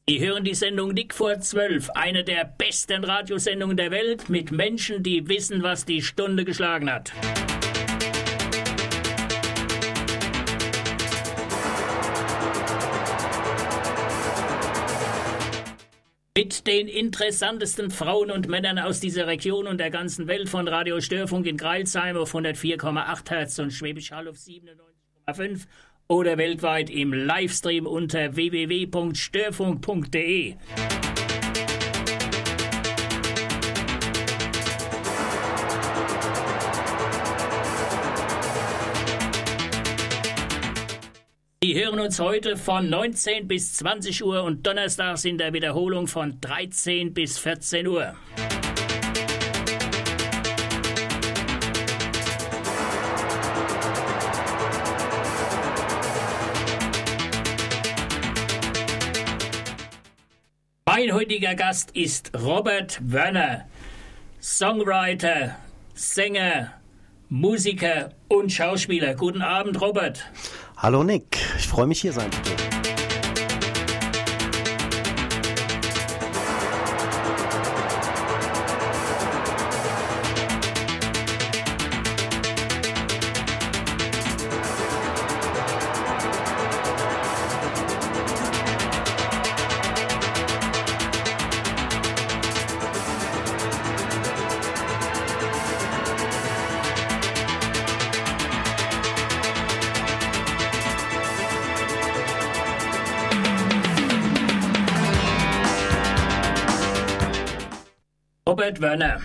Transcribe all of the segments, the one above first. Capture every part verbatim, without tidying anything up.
Sie hören die Sendung Nick vor zwölf, eine der besten Radiosendungen der Welt mit Menschen, die wissen, was die Stunde geschlagen hat. Mit den interessantesten Frauen und Männern aus dieser Region und der ganzen Welt, von Radio Störfunk in Greilsheim auf hundertvier Komma acht Hertz und Schwäbisch Hall auf siebenundneunzig Komma fünf oder weltweit im Livestream unter w w w punkt störfunk punkt d e. Sie hören uns heute von neunzehn bis zwanzig Uhr und donnerstags in der Wiederholung von dreizehn bis vierzehn Uhr. Mein heutiger Gast ist Robert Wörner, Songwriter, Sänger, Musiker und Schauspieler. Guten Abend, Robert. Hallo Nick, ich freue mich, hier sein zu dürfen. Robert Wörner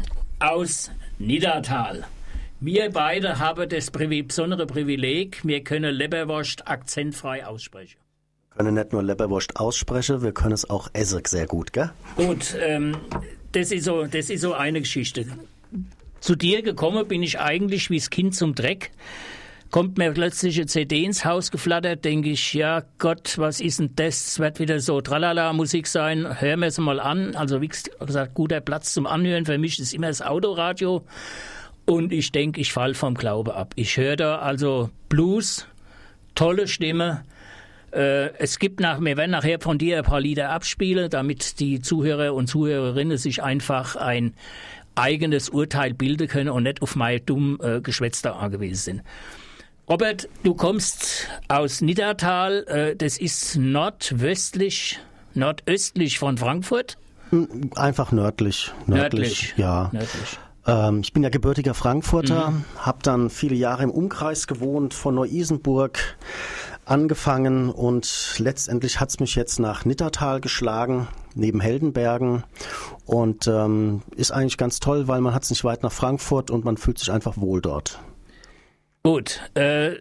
aus Niddatal. Wir beide haben das besondere Privileg, wir können Leberwurst akzentfrei aussprechen. Wir können nicht nur Leberwurst aussprechen, wir können es auch essen sehr gut, gell? Gut, ähm, das ist so, das ist so eine Geschichte. Zu dir gekommen bin ich eigentlich wie das Kind zum Dreck. Kommt mir plötzlich eine C D ins Haus geflattert, denke ich, ja Gott, was ist denn das? Es wird wieder so Tralala-Musik sein, hören wir es mal an. Also wie gesagt, guter Platz zum Anhören, für mich ist immer das Autoradio. Und ich denke, ich falle vom Glaube ab. Ich höre da also Blues, tolle Stimme. Äh, es gibt nach, wir werden nachher von dir ein paar Lieder abspielen, damit die Zuhörer und Zuhörerinnen sich einfach ein eigenes Urteil bilden können und nicht auf mein dumm äh, Geschwätz da angewiesen sind. Robert, du kommst aus Niddatal, äh, das ist nordwestlich, nordöstlich von Frankfurt? Einfach nördlich. Nördlich, nördlich. ja. Nördlich. Ähm, ich bin ja gebürtiger Frankfurter, Mhm. habe dann viele Jahre im Umkreis gewohnt, von Neu-Isenburg angefangen und letztendlich hat's mich jetzt nach Niddatal geschlagen, neben Heldenbergen, und ähm, ist eigentlich ganz toll, weil man hat's nicht weit nach Frankfurt und man fühlt sich einfach wohl dort. Gut, äh,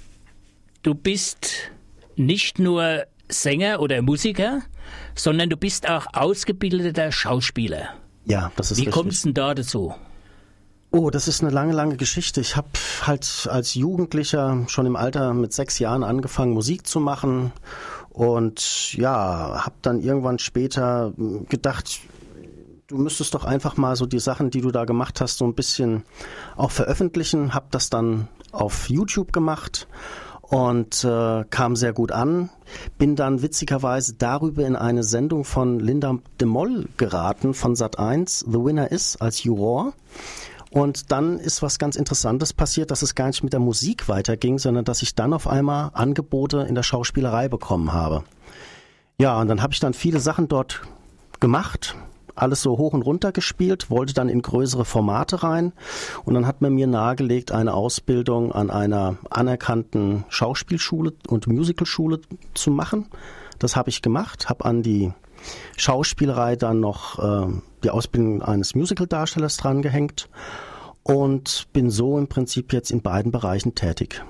du bist nicht nur Sänger oder Musiker, sondern du bist auch ausgebildeter Schauspieler. Ja, das ist Wie richtig. kommst du denn da dazu? Oh, das ist eine lange, lange Geschichte. Ich habe halt als Jugendlicher schon im Alter mit sechs Jahren angefangen, Musik zu machen und ja, habe dann irgendwann später gedacht, du müsstest doch einfach mal so die Sachen, die du da gemacht hast, so ein bisschen auch veröffentlichen. Hab das dann auf YouTube gemacht und äh, kam sehr gut an. Bin dann witzigerweise darüber in eine Sendung von Linda de Mol geraten von Sat eins, The Winner Is, als Juror. Und dann ist was ganz Interessantes passiert, dass es gar nicht mit der Musik weiterging, sondern dass ich dann auf einmal Angebote in der Schauspielerei bekommen habe. Ja, und dann habe ich dann viele Sachen dort gemacht, alles so hoch und runter gespielt, wollte dann in größere Formate rein und dann hat man mir nahegelegt, eine Ausbildung an einer anerkannten Schauspielschule und Musicalschule zu machen. Das habe ich gemacht, habe an die Schauspielerei dann noch äh, die Ausbildung eines Musicaldarstellers dran gehängt und bin so im Prinzip jetzt in beiden Bereichen tätig.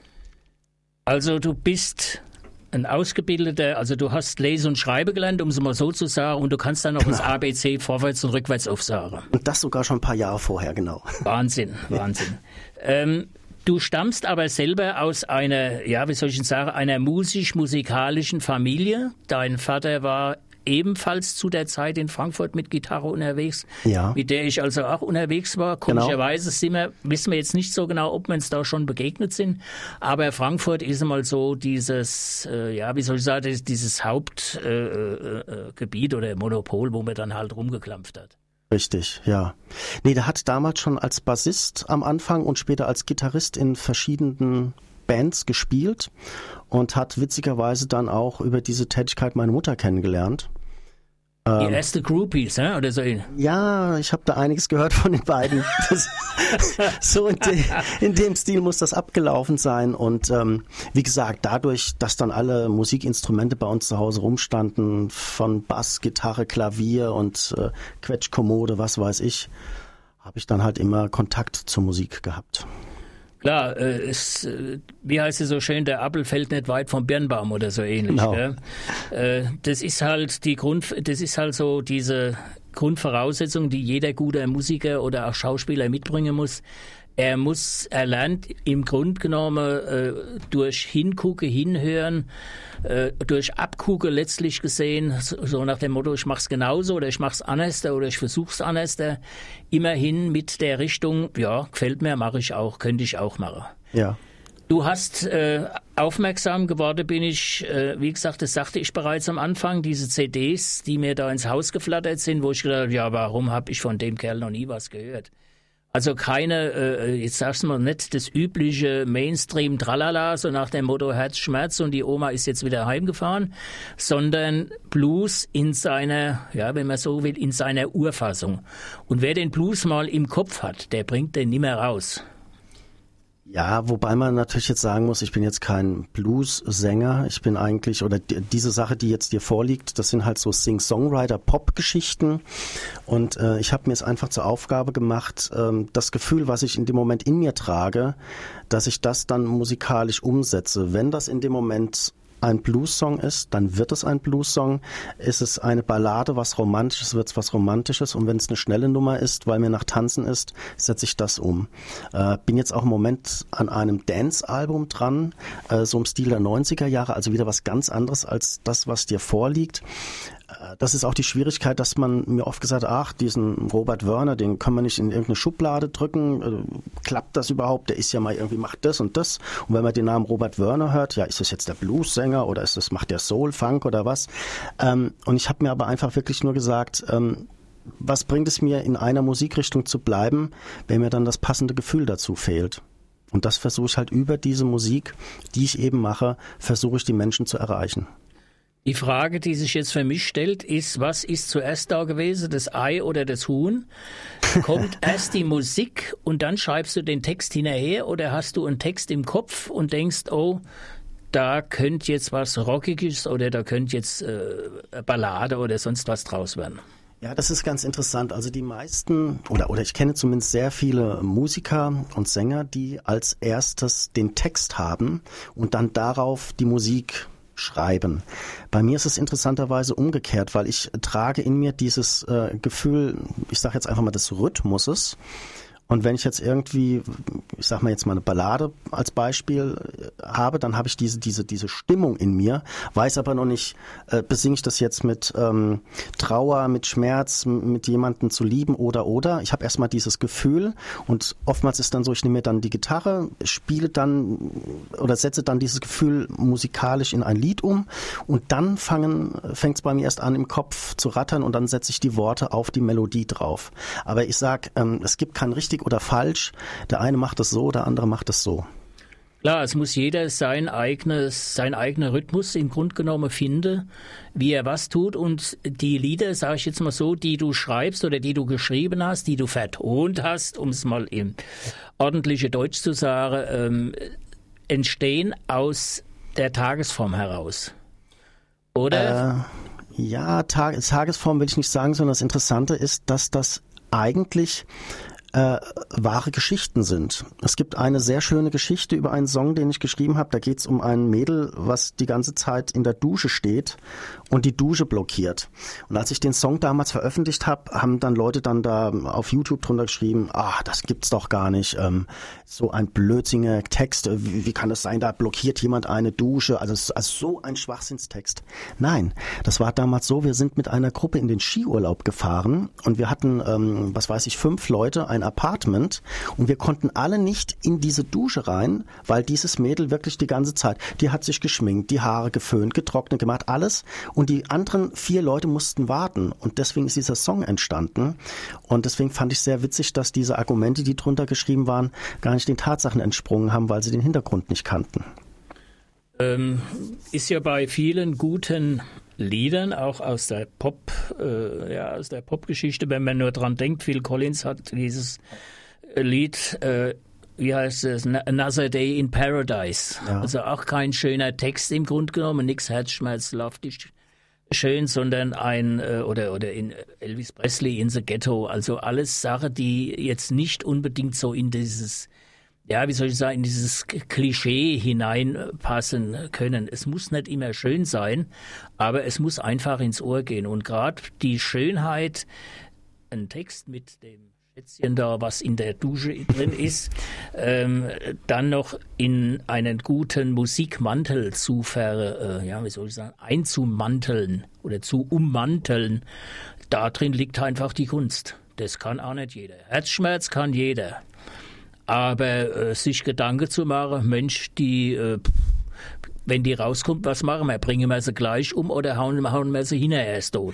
Also du bist ein Ausgebildeter, also du hast Lese und Schreiben gelernt, um es mal so zu sagen, und du kannst dann noch das A B C vorwärts und rückwärts aufsagen. Und das sogar schon ein paar Jahre vorher, genau. Wahnsinn, Wahnsinn. ähm, du stammst aber selber aus einer, ja, wie soll ich denn sagen, einer musisch-musikalischen Familie. Dein Vater war ebenfalls zu der Zeit in Frankfurt mit Gitarre unterwegs, ja. mit der ich also auch unterwegs war. Komischerweise sind wir, wissen wir jetzt nicht so genau, ob wir uns da schon begegnet sind, aber Frankfurt ist einmal so dieses, äh, ja, wie soll ich sagen, dieses Hauptgebiet äh, äh, oder Monopol, wo man dann halt rumgeklampft hat. Richtig, ja. Nee, der hat damals schon als Bassist am Anfang und später als Gitarrist in verschiedenen Bands gespielt und hat witzigerweise dann auch über diese Tätigkeit meine Mutter kennengelernt. Die ähm, erste Groupies, ne? Oder so? Ja, ich habe da einiges gehört von den beiden. Das, so in, de, in dem Stil muss das abgelaufen sein. Und ähm, wie gesagt, dadurch, dass dann alle Musikinstrumente bei uns zu Hause rumstanden, von Bass, Gitarre, Klavier und äh, Quetschkommode, was weiß ich, habe ich dann halt immer Kontakt zur Musik gehabt. Klar, äh, es, äh, wie heißt es so schön, der Apfel fällt nicht weit vom Birnbaum oder so ähnlich. Genau. Ja? Äh, das ist halt die Grund, das ist halt so diese Grundvoraussetzung, die jeder gute Musiker oder auch Schauspieler mitbringen muss. Er muss, er lernt im Grunde genommen äh, durch Hingucken, Hinhören, äh, durch Abgucken letztlich gesehen, so, so nach dem Motto, ich mach's genauso oder ich mach's anders oder ich versuch's anders, immerhin mit der Richtung, ja, gefällt mir, mache ich auch, könnte ich auch machen. Ja. Du hast äh, aufmerksam geworden, bin ich, äh, wie gesagt, das sagte ich bereits am Anfang, diese C Ds, die mir da ins Haus geflattert sind, wo ich gedacht habe, ja, warum habe ich von dem Kerl noch nie was gehört? Also keine, äh, jetzt sagst du mal nicht das übliche Mainstream-Tralala, so nach dem Motto Herzschmerz und die Oma ist jetzt wieder heimgefahren, sondern Blues in seiner, ja, wenn man so will, in seiner Urfassung. Und wer den Blues mal im Kopf hat, der bringt den nimmer raus. Ja, wobei man natürlich jetzt sagen muss, ich bin jetzt kein Blues-Sänger. Ich bin eigentlich, oder die, diese Sache, die jetzt dir vorliegt, das sind halt so Sing-Songwriter-Pop-Geschichten. Und äh, ich habe mir es einfach zur Aufgabe gemacht, ähm, das Gefühl, was ich in dem Moment in mir trage, dass ich das dann musikalisch umsetze. Wenn das in dem Moment ein Blues-Song ist, dann wird es ein Blues-Song. Ist es eine Ballade, was Romantisches, wird es was Romantisches. Und wenn es eine schnelle Nummer ist, weil mir nach Tanzen ist, setze ich das um. Äh, bin jetzt auch im Moment an einem Dance-Album dran, äh, so im Stil der neunziger Jahre, also wieder was ganz anderes als das, was dir vorliegt. Das ist auch die Schwierigkeit, dass man mir oft gesagt hat, ach, diesen Robert Werner, den kann man nicht in irgendeine Schublade drücken. Klappt das überhaupt? Der ist ja mal irgendwie, macht das und das. Und wenn man den Namen Robert Werner hört, ja, ist das jetzt der Blues-Sänger oder ist das, macht der Soul, Funk oder was? Und ich habe mir aber einfach wirklich nur gesagt, was bringt es mir, in einer Musikrichtung zu bleiben, wenn mir dann das passende Gefühl dazu fehlt? Und das versuche ich halt über diese Musik, die ich eben mache, versuche ich die Menschen zu erreichen. Die Frage, die sich jetzt für mich stellt, ist, was ist zuerst da gewesen, das Ei oder das Huhn? Kommt erst die Musik und dann schreibst du den Text hinterher oder hast du einen Text im Kopf und denkst, oh, da könnte jetzt was Rockiges oder da könnte jetzt äh, Ballade oder sonst was draus werden? Ja, das ist ganz interessant. Also die meisten, oder, oder ich kenne zumindest sehr viele Musiker und Sänger, die als erstes den Text haben und dann darauf die Musik schreiben. Bei mir ist es interessanterweise umgekehrt, weil ich trage in mir dieses äh, Gefühl, ich sage jetzt einfach mal des Rhythmuses. Und wenn ich jetzt irgendwie, ich sag mal jetzt mal eine Ballade als Beispiel habe, dann habe ich diese diese diese Stimmung in mir, weiß aber noch nicht, äh, besinge ich das jetzt mit ähm, Trauer, mit Schmerz, mit jemandem zu lieben oder oder. Ich habe erstmal dieses Gefühl und oftmals ist dann so, ich nehme mir dann die Gitarre, spiele dann oder setze dann dieses Gefühl musikalisch in ein Lied um und dann fangen fängt es bei mir erst an im Kopf zu rattern und dann setze ich die Worte auf die Melodie drauf. Aber ich sag, ähm, es gibt kein richtig oder falsch. Der eine macht es so, der andere macht es so. Klar, es muss jeder sein eigenes, sein eigener Rhythmus im Grunde genommen finden, wie er was tut. Und die Lieder, sage ich jetzt mal so, die du schreibst oder die du geschrieben hast, die du vertont hast, um es mal im ordentlichen Deutsch zu sagen, ähm, entstehen aus der Tagesform heraus. Oder? Äh, ja, Tag, Tagesform will ich nicht sagen, sondern das Interessante ist, dass das eigentlich Äh, wahre Geschichten sind. Es gibt eine sehr schöne Geschichte über einen Song, den ich geschrieben habe. Da geht es um ein Mädel, was die ganze Zeit in der Dusche steht und die Dusche blockiert. Und als ich den Song damals veröffentlicht habe, haben dann Leute dann da auf YouTube drunter geschrieben, ah, das gibt's doch gar nicht, ähm, so ein blödsinniger Text, wie, wie kann das sein, da blockiert jemand eine Dusche, also, also so ein Schwachsinnstext. Nein, das war damals so, wir sind mit einer Gruppe in den Skiurlaub gefahren und wir hatten, ähm, was weiß ich, fünf Leute, ein Apartment und wir konnten alle nicht in diese Dusche rein, weil dieses Mädel wirklich die ganze Zeit, die hat sich geschminkt, die Haare geföhnt, getrocknet, gemacht, alles. Und die anderen vier Leute mussten warten. Und deswegen ist dieser Song entstanden. Und deswegen fand ich sehr witzig, dass diese Argumente, die drunter geschrieben waren, gar nicht den Tatsachen entsprungen haben, weil sie den Hintergrund nicht kannten. Ähm, ist ja bei vielen guten Liedern, auch aus der Pop, äh, ja, aus der Popgeschichte, wenn man nur dran denkt, Phil Collins hat dieses Lied, äh, wie heißt es, Another Day in Paradise. Ja. Also auch kein schöner Text im Grunde genommen, nichts herzschmerzhaftig schön, sondern ein, oder, oder in Elvis Presley in the Ghetto, also alles Sachen, die jetzt nicht unbedingt so in dieses, ja, wie soll ich sagen, in dieses Klischee hineinpassen können. Es muss nicht immer schön sein, aber es muss einfach ins Ohr gehen. Und gerade die Schönheit, ein Text mit dem Schätzchen da, was in der Dusche drin ist, ähm, dann noch in einen guten Musikmantel zu ver, äh, ja, wie soll ich sagen, einzumanteln oder zu ummanteln, da drin liegt einfach die Kunst. Das kann auch nicht jeder. Herzschmerz kann jeder. Aber äh, sich Gedanken zu machen, Mensch, die, äh, wenn die rauskommt, was machen wir? Bringen wir sie gleich um oder hauen, hauen wir sie hinterher erst tot?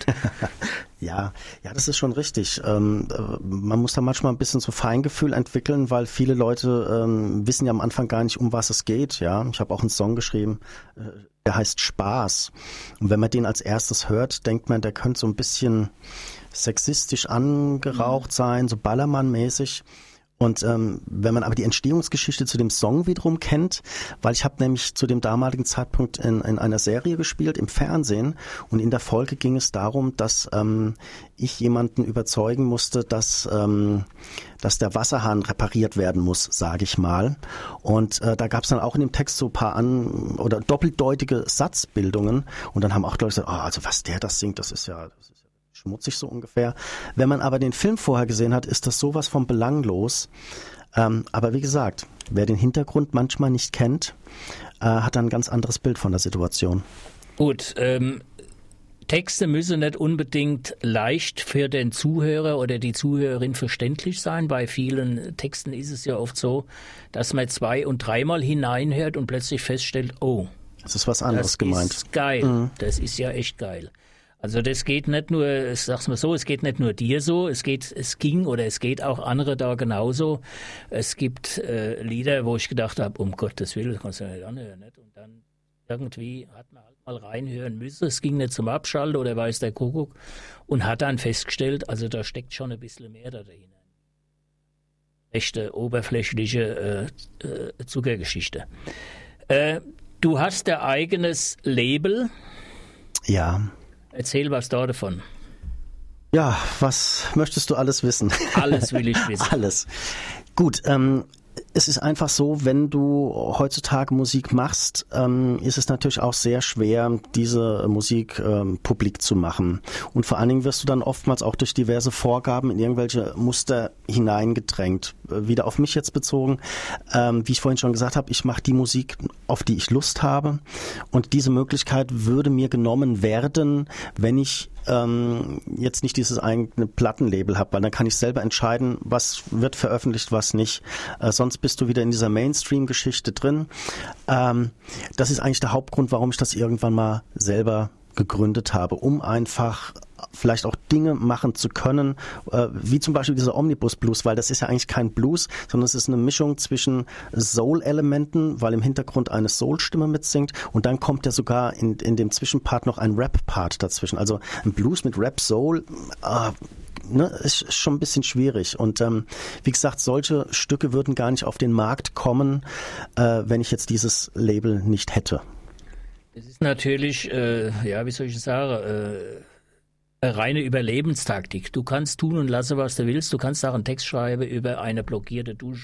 Ja, ja, das ist schon richtig. Ähm, man muss da manchmal ein bisschen so Feingefühl entwickeln, weil viele Leute ähm, wissen ja am Anfang gar nicht, um was es geht. Ja, ich habe auch einen Song geschrieben, äh, der heißt Spaß. Und wenn man den als erstes hört, denkt man, der könnte so ein bisschen sexistisch angeraucht sein, so Ballermann-mäßig. Und ähm, wenn man aber die Entstehungsgeschichte zu dem Song wiederum kennt, weil ich habe nämlich zu dem damaligen Zeitpunkt in, in einer Serie gespielt, im Fernsehen, und in der Folge ging es darum, dass ähm, ich jemanden überzeugen musste, dass ähm, dass der Wasserhahn repariert werden muss, sage ich mal. Und äh, da gab es dann auch in dem Text so ein paar an oder doppeldeutige Satzbildungen und dann haben auch Leute gesagt, oh, also was der das singt, das ist ja... Das ist schmutzig so ungefähr. Wenn man aber den Film vorher gesehen hat, ist das sowas von belanglos. Ähm, aber wie gesagt, wer den Hintergrund manchmal nicht kennt, äh, hat dann ein ganz anderes Bild von der Situation. Gut, ähm, Texte müssen nicht unbedingt leicht für den Zuhörer oder die Zuhörerin verständlich sein. Bei vielen Texten ist es ja oft so, dass man zwei- und dreimal hineinhört und plötzlich feststellt, oh, das ist was anderes das gemeint. Das ist geil, mhm. Das ist ja echt geil. Also das geht nicht nur, ich sag's mal so, es geht nicht nur dir so, es geht, es ging oder es geht auch andere da genauso. Es gibt äh, Lieder, wo ich gedacht habe, um Gottes Willen, kannst du ja nicht anhören. Nicht? Und dann irgendwie hat man halt mal reinhören müssen, es ging nicht zum Abschalten oder weiß der Kuckuck und hat dann festgestellt, also da steckt schon ein bisschen mehr da dahinter. Echte, oberflächliche äh, äh, Zuckergeschichte. Äh, du hast dein eigenes Label. Ja. Erzähl was da davon. Ja, was möchtest du alles wissen? Alles will ich wissen. Alles. Gut, ähm, es ist einfach so, wenn du heutzutage Musik machst, ähm, ist es natürlich auch sehr schwer, diese Musik ähm, publik zu machen. Und vor allen Dingen wirst du dann oftmals auch durch diverse Vorgaben in irgendwelche Muster hineingedrängt. Wieder auf mich jetzt bezogen. Ähm, wie ich vorhin schon gesagt habe, ich mache die Musik, auf die ich Lust habe. Und diese Möglichkeit würde mir genommen werden, wenn ich ähm, jetzt nicht dieses eigene Plattenlabel habe, weil dann kann ich selber entscheiden, was wird veröffentlicht, was nicht. Äh, sonst bist du wieder in dieser Mainstream-Geschichte drin. Ähm, das ist eigentlich der Hauptgrund, warum ich das irgendwann mal selber gegründet habe, um einfach vielleicht auch Dinge machen zu können, äh, wie zum Beispiel dieser Omnibus-Blues, weil das ist ja eigentlich kein Blues, sondern es ist eine Mischung zwischen Soul-Elementen, weil im Hintergrund eine Soul-Stimme mitsingt und dann kommt ja sogar in, in dem Zwischenpart noch ein Rap-Part dazwischen. Also ein Blues mit Rap-Soul, äh, ne, ist schon ein bisschen schwierig. Und ähm, wie gesagt, solche Stücke würden gar nicht auf den Markt kommen, äh, wenn ich jetzt dieses Label nicht hätte. Es ist natürlich, äh, ja, wie soll ich sagen, äh, eine reine Überlebenstaktik. Du kannst tun und lassen, was du willst. Du kannst auch einen Text schreiben über eine blockierte Dusche.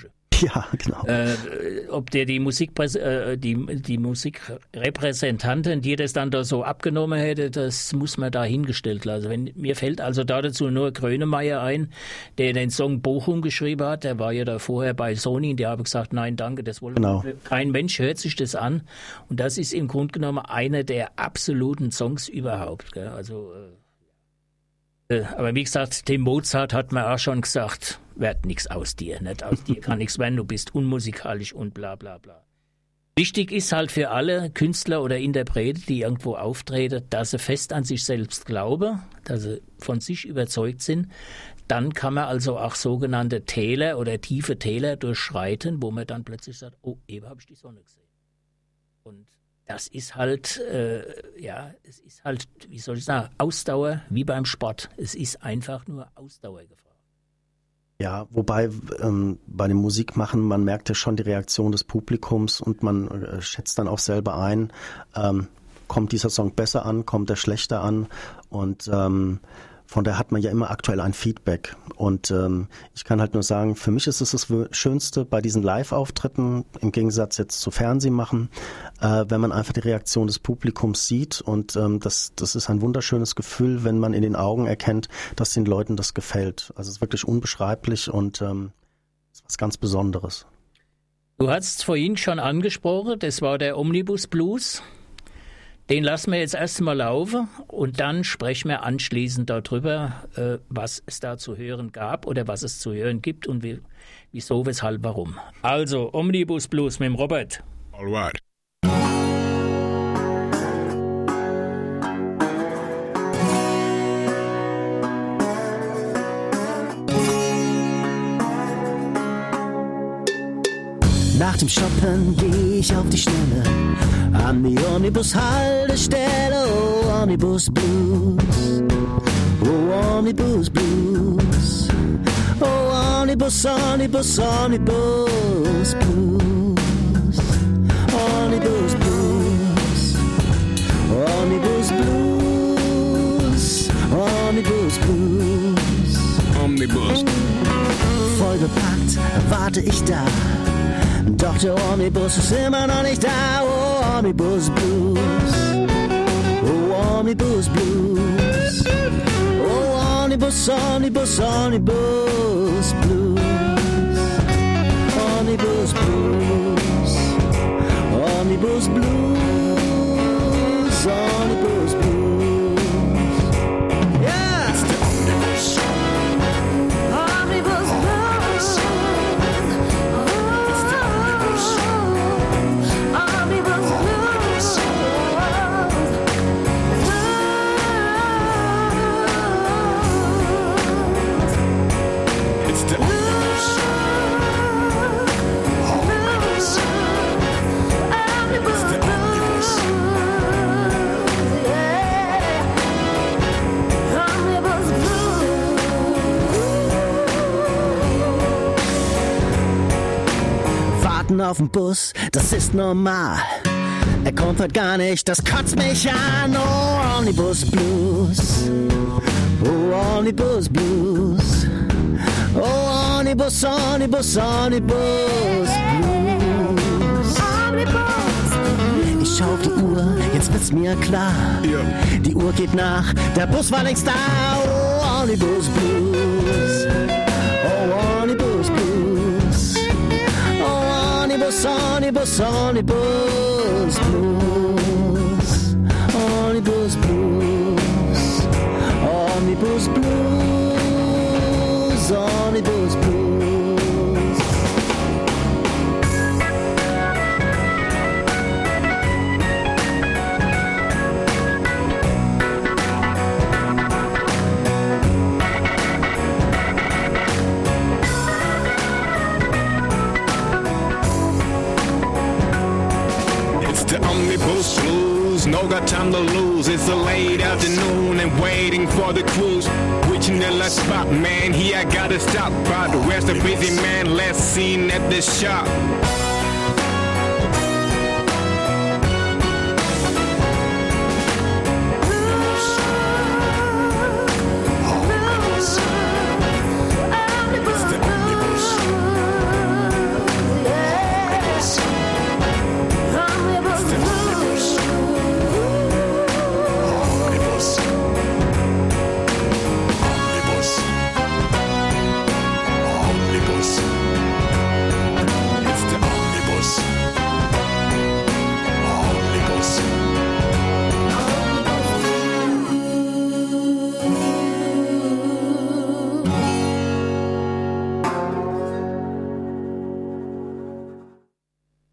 Ja, genau. Äh, ob der die, Musikpräs- äh, die, die Musikrepräsentanten, die das dann da so abgenommen hätte, das muss man da hingestellt lassen. Wenn, mir fällt also da dazu nur Grönemeyer ein, der den Song Bochum geschrieben hat. Der war ja da vorher bei Sony, der habe gesagt, nein, danke, das wollen genau. wir. Kein Mensch hört sich das an. Und das ist im Grunde genommen einer der absoluten Songs überhaupt. Gell? Also, äh, aber wie gesagt, dem Mozart hat man auch schon gesagt, wird nichts aus dir, nicht aus dir kann nichts werden, du bist unmusikalisch und bla bla bla. Wichtig ist halt für alle Künstler oder Interpreten, die irgendwo auftreten, dass sie fest an sich selbst glauben, dass sie von sich überzeugt sind. Dann kann man also auch sogenannte Täler oder tiefe Täler durchschreiten, wo man dann plötzlich sagt, oh, eben habe ich die Sonne gesehen. Und das ist halt, äh, ja, es ist halt, wie soll ich sagen, Ausdauer wie beim Sport. Es ist einfach nur Ausdauer gefragt. Ja, wobei ähm, bei dem Musikmachen, man merkt ja schon die Reaktion des Publikums und man äh, schätzt dann auch selber ein, ähm, kommt dieser Song besser an, kommt er schlechter an und ähm, von daher hat man ja immer aktuell ein Feedback und ähm, ich kann halt nur sagen, für mich ist es das Schönste bei diesen Live-Auftritten, im Gegensatz jetzt zu Fernsehmachen, äh, wenn man einfach die Reaktion des Publikums sieht und ähm, das, das ist ein wunderschönes Gefühl, wenn man in den Augen erkennt, dass den Leuten das gefällt. Also es ist wirklich unbeschreiblich und ähm, ist was ganz Besonderes. Du hast vorhin schon angesprochen, das war der Omnibus Blues. Den lassen wir jetzt erstmal laufen und dann sprechen wir anschließend darüber, äh, was es da zu hören gab oder was es zu hören gibt und wie, wieso, weshalb, warum. Also, Omnibus Blues mit dem Robert. All right. Nach dem Shoppen geh ich auf die Schnelle an die Omnibus-Haltestelle. Oh, Omnibus Blues. Oh, Omnibus Blues. Oh, Omnibus, Omnibus, Omnibus Blues. Omnibus Blues. Omnibus Blues. Omnibus Blues. Omnibus. Vollgepackt warte ich da. Doch der Omnibus ist immer noch nicht da. Oh, Omnibus Blues. Oh, Omnibus Blues. Oh, Omnibus, Omnibus, Omnibus Blues. Omnibus Blues. Omnibus Blues. Omnibus Blues. Yeah! It's the Omnibus. Omnibus Blues. It's the Omnibus. Omnibus Blues. It's the Omnibus. Omnibus. It's the Omnibus. Warten auf den Bus, das ist normal. Er kommt heute gar nicht, das kotzt mich an. Oh, Omnibus Blues. Oh, Omnibus Blues. Oh, Omnibus, Omnibus, Omnibus Blues. Ich schau auf die Uhr, jetzt wird's mir klar. Ja. Die Uhr geht nach, der Bus war längst da. Oh, Omnibus Blues. Oh, Omnibus Blues. Oh, Omnibus, Omnibus, Omnibus Blues. Omnibus Blues. Omnibus Blues. Omnibus Blues. The Omnibus Blues, no got time to lose. It's a late afternoon and waiting for the cruise. Reaching the last spot, man, here I gotta stop. But where's the busy man last seen at the shop? It's the Omnibus.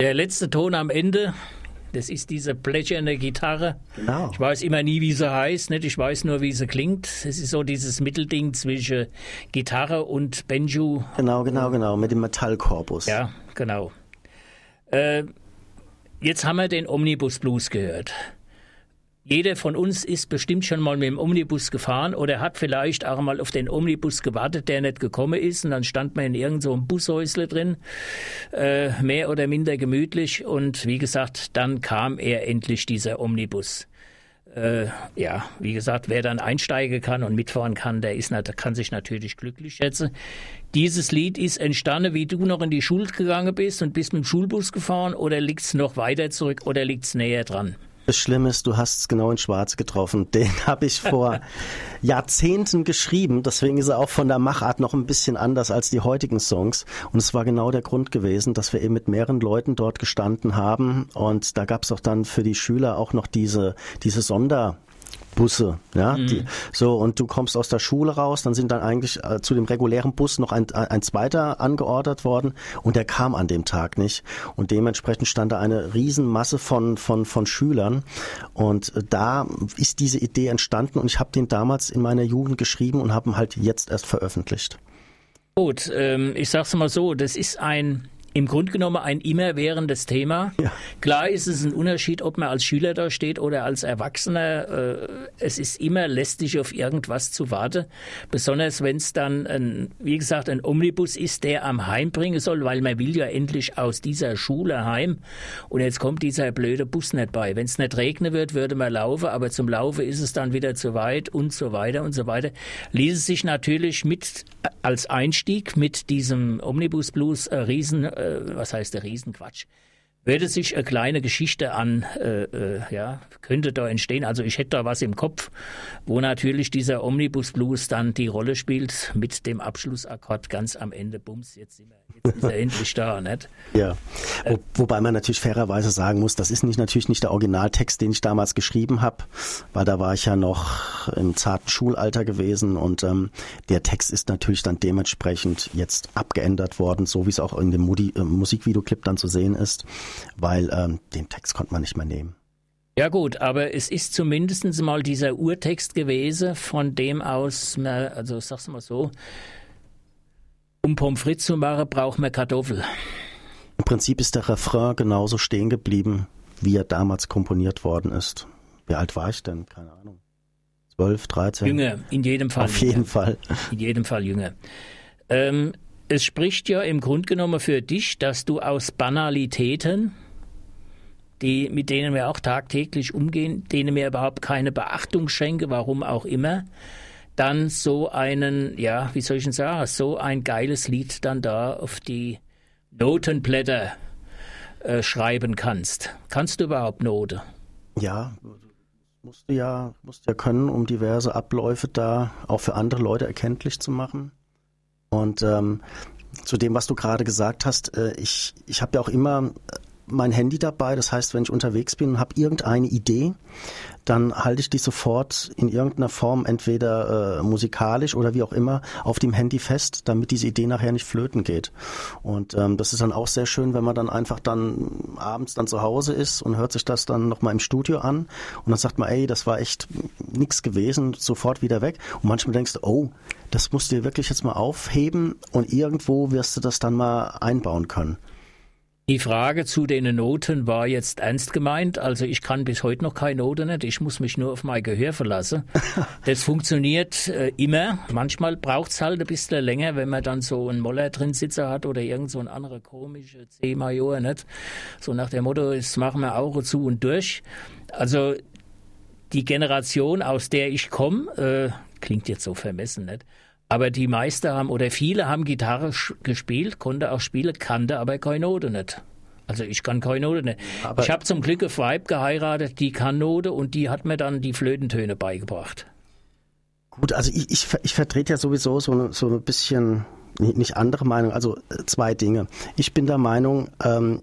der letzte Ton am Ende, das ist diese blecherne Gitarre. Genau. Ich weiß immer nie, wie sie heißt, nicht? Ich weiß nur, wie sie klingt. Es ist so dieses Mittelding zwischen Gitarre und Banjo. Genau, genau, genau, mit dem Metallkorpus. Ja, genau. Äh, jetzt haben wir den Omnibus Blues gehört. Jeder von uns ist bestimmt schon mal mit dem Omnibus gefahren oder hat vielleicht auch mal auf den Omnibus gewartet, der nicht gekommen ist. Und dann stand man in irgend so einem Bushäusle drin, äh, mehr oder minder gemütlich. Und wie gesagt, dann kam er endlich, dieser Omnibus. Äh, ja, wie gesagt, wer dann einsteigen kann und mitfahren kann, der ist, kann sich natürlich glücklich schätzen. Dieses Lied ist entstanden, wie du noch in die Schule gegangen bist und bist mit dem Schulbus gefahren, oder liegt es noch weiter zurück oder liegt es näher dran? Das Schlimme ist, du hast es genau in Schwarz getroffen. Den habe ich vor Jahrzehnten geschrieben. Deswegen ist er auch von der Machart noch ein bisschen anders als die heutigen Songs. Und es war genau der Grund gewesen, dass wir eben mit mehreren Leuten dort gestanden haben. Und da gab es auch dann für die Schüler auch noch diese, diese Sonder... Busse, ja, mhm. die, so, und du kommst aus der Schule raus, dann sind dann eigentlich äh, zu dem regulären Bus noch ein, ein zweiter angeordert worden und der kam an dem Tag nicht und dementsprechend stand da eine Riesenmasse von, von, von Schülern und äh, da ist diese Idee entstanden und ich habe den damals in meiner Jugend geschrieben und habe ihn halt jetzt erst veröffentlicht. Gut, ähm, ich sag's mal so, das ist ein im Grunde genommen ein immerwährendes Thema. Ja. Klar ist es ein Unterschied, ob man als Schüler da steht oder als Erwachsener. Äh, es ist immer lästig, auf irgendwas zu warten. Besonders wenn es dann, ein, wie gesagt, ein Omnibus ist, der am Heim bringen soll, weil man will ja endlich aus dieser Schule heim. Und jetzt kommt dieser blöde Bus nicht bei. Wenn es nicht regnen wird, würde man laufen, aber zum Laufen ist es dann wieder zu weit und so weiter und so weiter. Ließ es sich natürlich mit als Einstieg mit diesem Omnibus Blues äh, riesen was heißt der Riesenquatsch, würde sich eine kleine Geschichte an, äh, äh, ja, könnte da entstehen. Also ich hätte da was im Kopf, wo natürlich dieser Omnibus Blues dann die Rolle spielt mit dem Abschlussakkord ganz am Ende. Bums, jetzt, sind wir, jetzt ist er endlich da, nicht? Ja, Wo, wobei man natürlich fairerweise sagen muss, das ist nicht natürlich nicht der Originaltext, den ich damals geschrieben habe, weil da war ich ja noch im zarten Schulalter gewesen und ähm, der Text ist natürlich dann dementsprechend jetzt abgeändert worden, so wie es auch in dem Mudi- äh, Musikvideoclip dann zu sehen ist. Weil ähm, den Text konnte man nicht mehr nehmen. Ja gut, aber es ist zumindest mal dieser Urtext gewesen, von dem aus, man, also sag's mal so, um Pommes frites zu machen, braucht man Kartoffel. Im Prinzip ist der Refrain genauso stehen geblieben, wie er damals komponiert worden ist. Wie alt war ich denn? Keine Ahnung. zwölf, dreizehn? Jünger, in jedem Fall. Auf jeden Fall. In jedem Fall jünger. Ähm, Es spricht ja im Grunde genommen für dich, dass du aus Banalitäten, die, mit denen wir auch tagtäglich umgehen, denen wir überhaupt keine Beachtung schenken, warum auch immer, dann so einen, ja, wie soll ich denn sagen, so ein geiles Lied dann da auf die Notenblätter äh, schreiben kannst. Kannst du überhaupt Note? Ja, musst du ja, musst ja können, um diverse Abläufe da auch für andere Leute erkenntlich zu machen. Und ähm, zu dem, was du gerade gesagt hast, äh, ich, ich habe ja auch immer mein Handy dabei. Das heißt, wenn ich unterwegs bin und habe irgendeine Idee, dann halte ich die sofort in irgendeiner Form, entweder äh, musikalisch oder wie auch immer, auf dem Handy fest, damit diese Idee nachher nicht flöten geht. Und ähm, das ist dann auch sehr schön, wenn man dann einfach dann abends dann zu Hause ist und hört sich das dann nochmal im Studio an und dann sagt man, ey, das war echt nix gewesen, sofort wieder weg. Und manchmal denkst du, oh, das musst du dir wirklich jetzt mal aufheben und irgendwo wirst du das dann mal einbauen können. Die Frage zu den Noten war jetzt ernst gemeint. Also ich kann bis heute noch keine Note nicht. Ich muss mich nur auf mein Gehör verlassen. Das funktioniert äh, immer. Manchmal braucht es halt ein bisschen länger, wenn man dann so einen Moller drin sitzen hat oder irgend so ein anderer komische C-Major, nicht? So nach dem Motto, das machen wir Augen zu und durch. Also die Generation, aus der ich komme, äh, klingt jetzt so vermessen, nicht? Aber die meisten haben, oder viele haben Gitarre sch- gespielt, konnte auch spielen, kannte aber keine Note nicht. Also ich kann keine Note nicht. Aber ich habe zum Glück eine Weib geheiratet, die kann Note und die hat mir dann die Flötentöne beigebracht. Gut, also ich, ich, ich vertrete ja sowieso so, eine, so ein bisschen, nicht andere Meinung, also zwei Dinge. Ich bin der Meinung, ähm,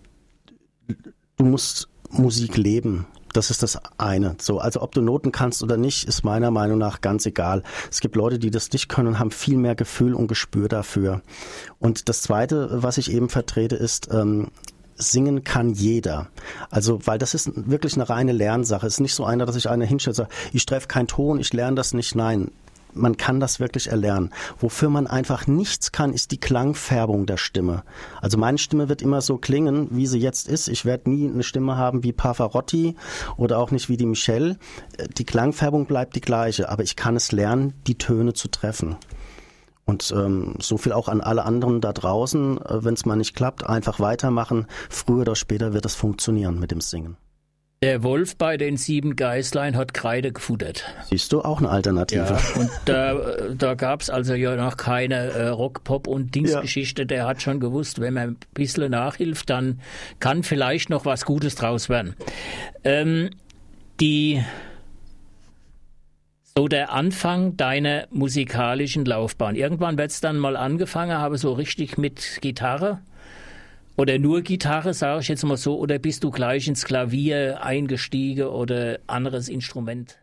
du musst Musik leben. Das ist das eine. So, also ob du Noten kannst oder nicht, ist meiner Meinung nach ganz egal. Es gibt Leute, die das nicht können und haben viel mehr Gefühl und Gespür dafür. Und das Zweite, was ich eben vertrete, ist, ähm, singen kann jeder. Also, weil das ist wirklich eine reine Lernsache. Es ist nicht so einer, dass ich einer hinstelle und sage, ich treffe keinen Ton, ich lerne das nicht. Nein. Man kann das wirklich erlernen. Wofür man einfach nichts kann, ist die Klangfärbung der Stimme. Also meine Stimme wird immer so klingen, wie sie jetzt ist. Ich werde nie eine Stimme haben wie Pavarotti oder auch nicht wie die Michelle. Die Klangfärbung bleibt die gleiche, aber ich kann es lernen, die Töne zu treffen. Und ähm, so viel auch an alle anderen da draußen, äh, wenn es mal nicht klappt, einfach weitermachen. Früher oder später wird es funktionieren mit dem Singen. Der Wolf bei den sieben Geißlein hat Kreide gefuttert. Siehst du, auch eine Alternative. Ja, und da, da gab es also ja noch keine äh, Rock-, Pop- und Dingsgeschichte. Ja. Der hat schon gewusst, wenn man ein bisschen nachhilft, dann kann vielleicht noch was Gutes draus werden. Ähm, die, so der Anfang deiner musikalischen Laufbahn. Irgendwann wird es dann mal angefangen, aber so richtig mit Gitarre. Oder nur Gitarre, sage ich jetzt mal so, oder bist du gleich ins Klavier eingestiegen oder anderes Instrument?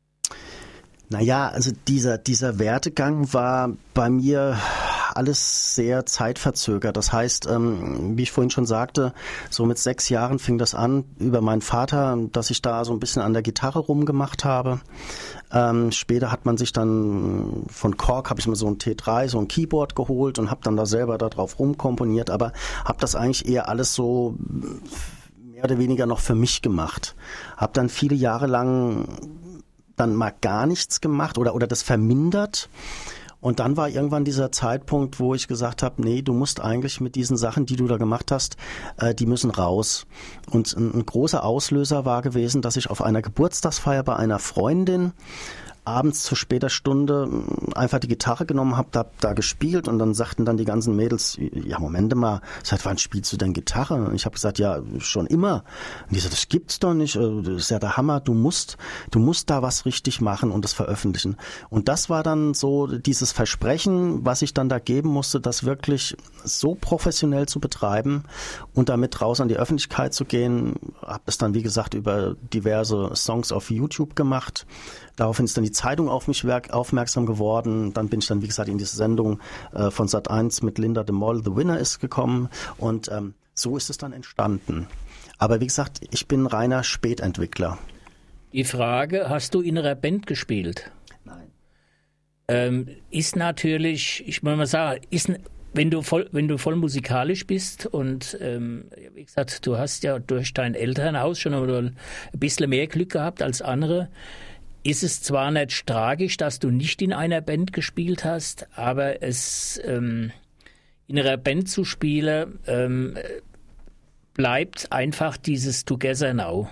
Naja, also dieser, dieser Werdegang war bei mir alles sehr zeitverzögert. Das heißt, ähm, wie ich vorhin schon sagte, so mit sechs Jahren fing das an über meinen Vater, dass ich da so ein bisschen an der Gitarre rumgemacht habe. Ähm, später hat man sich dann von Korg, habe ich mir so ein T drei, so ein Keyboard geholt und habe dann da selber da drauf rumkomponiert, aber habe das eigentlich eher alles so mehr oder weniger noch für mich gemacht. Habe dann viele Jahre lang dann mal gar nichts gemacht oder, oder das vermindert. Und dann war irgendwann dieser Zeitpunkt, wo ich gesagt habe, nee, du musst eigentlich mit diesen Sachen, die du da gemacht hast, äh, die müssen raus. Und ein, ein großer Auslöser war gewesen, dass ich auf einer Geburtstagsfeier bei einer Freundin abends zu später Stunde einfach die Gitarre genommen habe, da, da gespielt und dann sagten dann die ganzen Mädels, ja Moment mal, seit wann spielst du denn Gitarre? Und ich habe gesagt, ja, schon immer. Und die sagten, das gibt's doch nicht, das ist ja der Hammer, du musst, du musst da was richtig machen und das veröffentlichen. Und das war dann so dieses Versprechen, was ich dann da geben musste, das wirklich so professionell zu betreiben und damit raus an die Öffentlichkeit zu gehen. Habe das dann, wie gesagt, über diverse Songs auf YouTube gemacht. Daraufhin ist dann die Zeitung auf mich aufmerksam geworden. Dann bin ich dann, wie gesagt, in diese Sendung äh, von Sat eins mit Linda de Mol, The Winner, ist gekommen. Und ähm, so ist es dann entstanden. Aber wie gesagt, ich bin reiner Spätentwickler. Die Frage, hast du in einer Band gespielt? Nein. Ähm, ist natürlich, ich muss mal sagen, ist, wenn du voll, wenn du voll musikalisch bist und ähm, wie gesagt, du hast ja durch dein Elternhaus schon ein bisschen mehr Glück gehabt als andere, ist es zwar nicht tragisch, dass du nicht in einer Band gespielt hast, aber es ähm, in einer Band zu spielen, ähm, bleibt einfach dieses Together Now.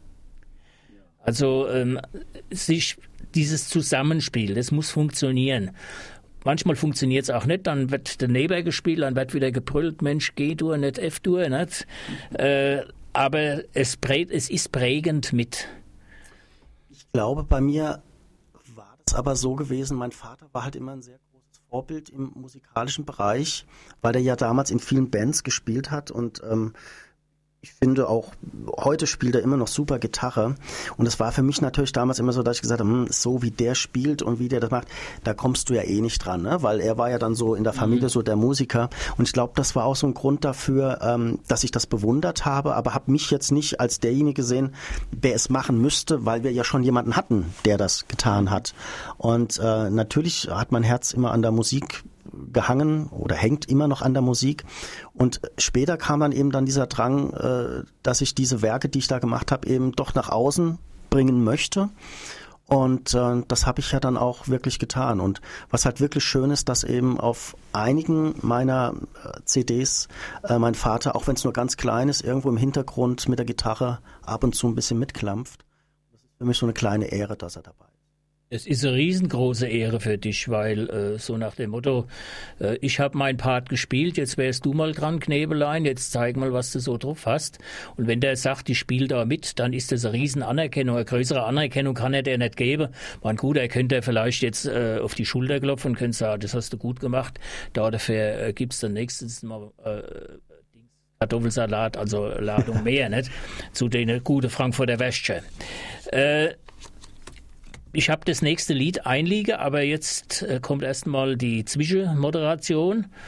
Also ähm, sich dieses Zusammenspiel, das muss funktionieren. Manchmal funktioniert es auch nicht, dann wird der Neighbor gespielt, dann wird wieder gebrüllt, Mensch, G-Dur, nicht F-Dur, nicht? Äh, aber es, prä- es ist prägend mit. Ich glaube, bei mir war das aber so gewesen, mein Vater war halt immer ein sehr großes Vorbild im musikalischen Bereich, weil er ja damals in vielen Bands gespielt hat und ähm, ich finde auch, heute spielt er immer noch super Gitarre und es war für mich natürlich damals immer so, dass ich gesagt habe, hm, so wie der spielt und wie der das macht, da kommst du ja eh nicht dran, ne? Weil er war ja dann so in der Familie mhm. so der Musiker und ich glaube, das war auch so ein Grund dafür, ähm, dass ich das bewundert habe, aber habe mich jetzt nicht als derjenige gesehen, der es machen müsste, weil wir ja schon jemanden hatten, der das getan hat. Und äh, natürlich hat mein Herz immer an der Musik gehangen oder hängt immer noch an der Musik und später kam dann eben dann dieser Drang, äh, dass ich diese Werke, die ich da gemacht habe, eben doch nach außen bringen möchte und äh, das habe ich ja dann auch wirklich getan und was halt wirklich schön ist, dass eben auf einigen meiner äh, C Ds äh, mein Vater, auch wenn es nur ganz klein ist, irgendwo im Hintergrund mit der Gitarre ab und zu ein bisschen mitklampft. Das ist für mich so eine kleine Ehre, dass er dabei ist. Es ist eine riesengroße Ehre für dich, weil äh, so nach dem Motto, äh, ich habe meinen Part gespielt, jetzt wärst du mal dran, Knebelein, jetzt zeig mal, was du so drauf hast. Und wenn der sagt, ich spiele da mit, dann ist das eine riesen Anerkennung. Eine größere Anerkennung kann er dir nicht geben. Man gut, er könnte vielleicht jetzt äh, auf die Schulter klopfen und könnte sagen, das hast du gut gemacht. Da dafür äh, gibt's dann nächstes Mal äh, Kartoffelsalat, also Ladung mehr, nicht? Zu den guten Frankfurter Würstchen. Äh, Ich habe das nächste Lied einliegen, aber jetzt äh, kommt erstmal die Zwischenmoderation.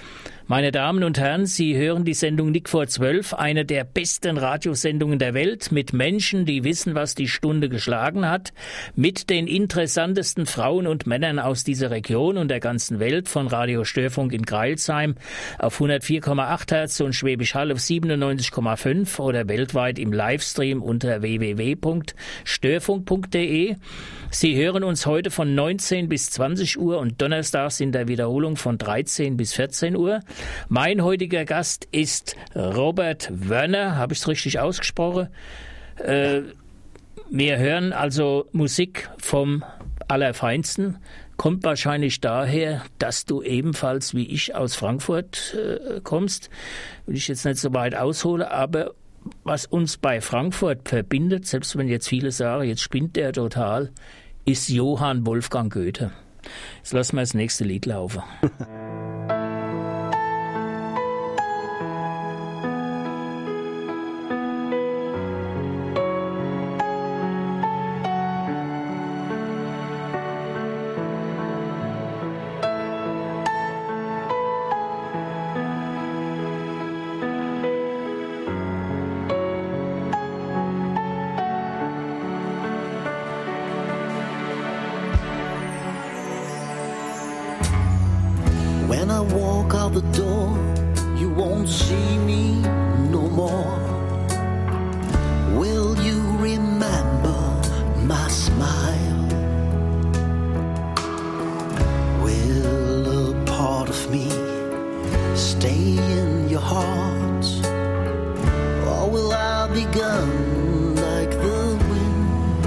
Meine Damen und Herren, Sie hören die Sendung Nick vor zwölf, eine der besten Radiosendungen der Welt, mit Menschen, die wissen, was die Stunde geschlagen hat, mit den interessantesten Frauen und Männern aus dieser Region und der ganzen Welt, von Radio Störfunk in Crailsheim auf hundertvier Komma acht Hertz und Schwäbisch Hall auf siebenundneunzig Komma fünf oder weltweit im Livestream unter w w w punkt störfunk punkt d e. Sie hören uns heute von neunzehn bis zwanzig Uhr und donnerstags in der Wiederholung von dreizehn bis vierzehn Uhr. Mein heutiger Gast ist Robert Wörner, habe ich es richtig ausgesprochen? Äh, wir hören also Musik vom Allerfeinsten. Kommt wahrscheinlich daher, dass du ebenfalls wie ich aus Frankfurt äh, kommst. Will ich jetzt nicht so weit ausholen, aber was uns bei Frankfurt verbindet, selbst wenn jetzt viele sagen, jetzt spinnt der total, ist Johann Wolfgang Goethe. Jetzt lassen wir das nächste Lied laufen. When I walk out the door, you won't see me no more. Will you remember my smile? Will a part of me stay in your heart? Or will I be gone like the wind?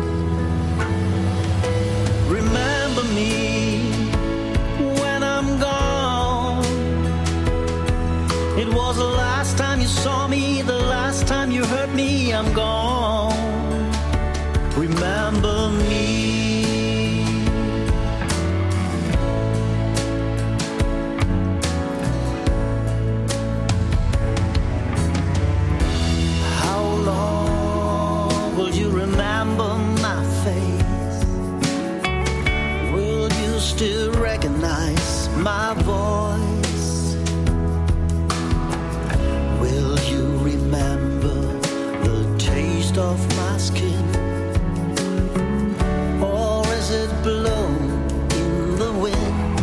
Remember me when I'm gone. It was the last time you saw me, the last time you heard me, I'm gone. Remember me. How long will you remember my face? Will you still recognize my voice? Of my skin, or is it blown in the wind?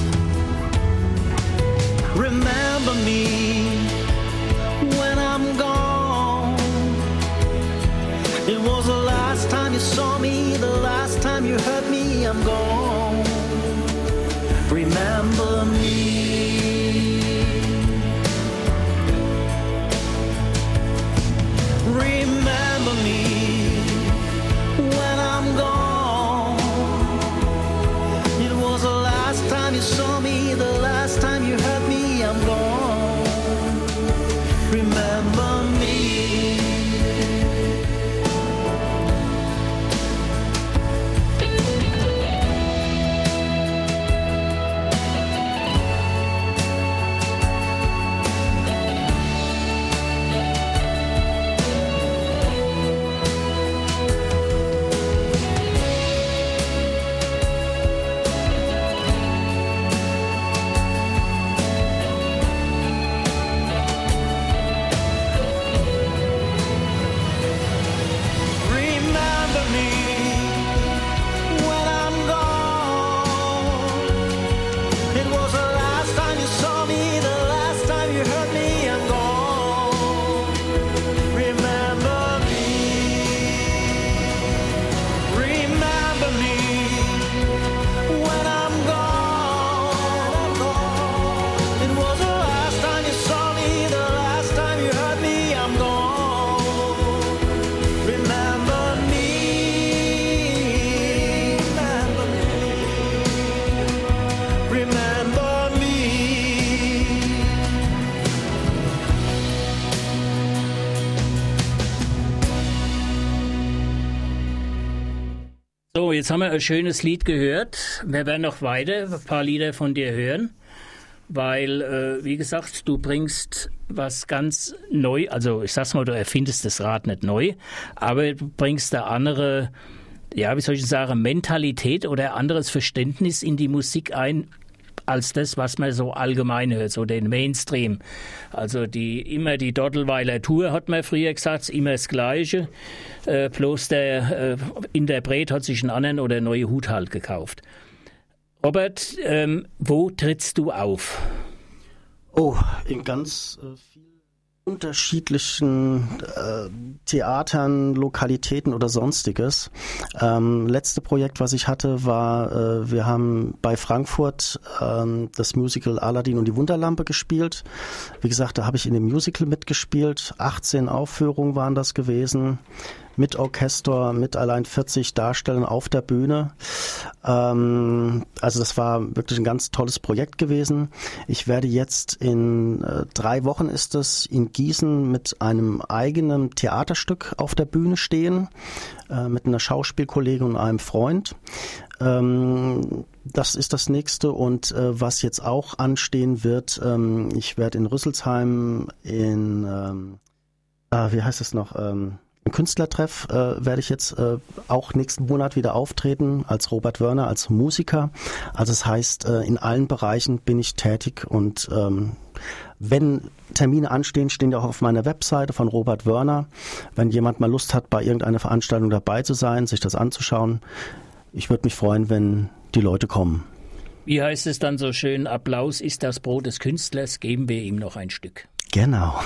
Remember me when I'm gone. It was the last time you saw me, the last time you heard me, I'm gone. Remember me. Remember me when I'm gone. It was the last time you saw me, the last time you heard me, I'm gone. Remember me. So, jetzt haben wir ein schönes Lied gehört. Wir werden noch weiter ein paar Lieder von dir hören, weil, äh, wie gesagt, du bringst was ganz neu, also ich sag's mal, du erfindest das Rad nicht neu, aber du bringst da andere, ja, wie soll ich sagen, Mentalität oder anderes Verständnis in die Musik ein, als das, was man so allgemein hört, so den Mainstream. Also die immer die Dottelweiler Tour, hat man früher gesagt, immer das Gleiche. Äh, bloß der äh, Interpret hat sich einen anderen oder neue Hut halt gekauft. Robert, ähm, wo trittst du auf? Oh, in ganz äh, vielen unterschiedlichen äh, Theatern, Lokalitäten oder sonstiges. Ähm, letzte Projekt, was ich hatte, war, äh, wir haben bei Frankfurt ähm, das Musical Aladdin und die Wunderlampe gespielt. Wie gesagt, da habe ich in dem Musical mitgespielt. achtzehn Aufführungen waren das gewesen. Mit Orchester, mit allein vierzig Darstellern auf der Bühne. Ähm, also das war wirklich ein ganz tolles Projekt gewesen. Ich werde jetzt in äh, drei Wochen ist es in Gießen mit einem eigenen Theaterstück auf der Bühne stehen, äh, mit einer Schauspielkollegin und einem Freund. Ähm, das ist das nächste und äh, was jetzt auch anstehen wird, ähm, ich werde in Rüsselsheim in, ähm, ah, wie heißt es noch, ähm, im Künstlertreff äh, werde ich jetzt äh, auch nächsten Monat wieder auftreten als Robert Wörner, als Musiker. Also das heißt, äh, in allen Bereichen bin ich tätig und ähm, wenn Termine anstehen, stehen die auch auf meiner Webseite von Robert Wörner. Wenn jemand mal Lust hat, bei irgendeiner Veranstaltung dabei zu sein, sich das anzuschauen, ich würde mich freuen, wenn die Leute kommen. Wie heißt es dann so schön, Applaus ist das Brot des Künstlers, geben wir ihm noch ein Stück. Genau.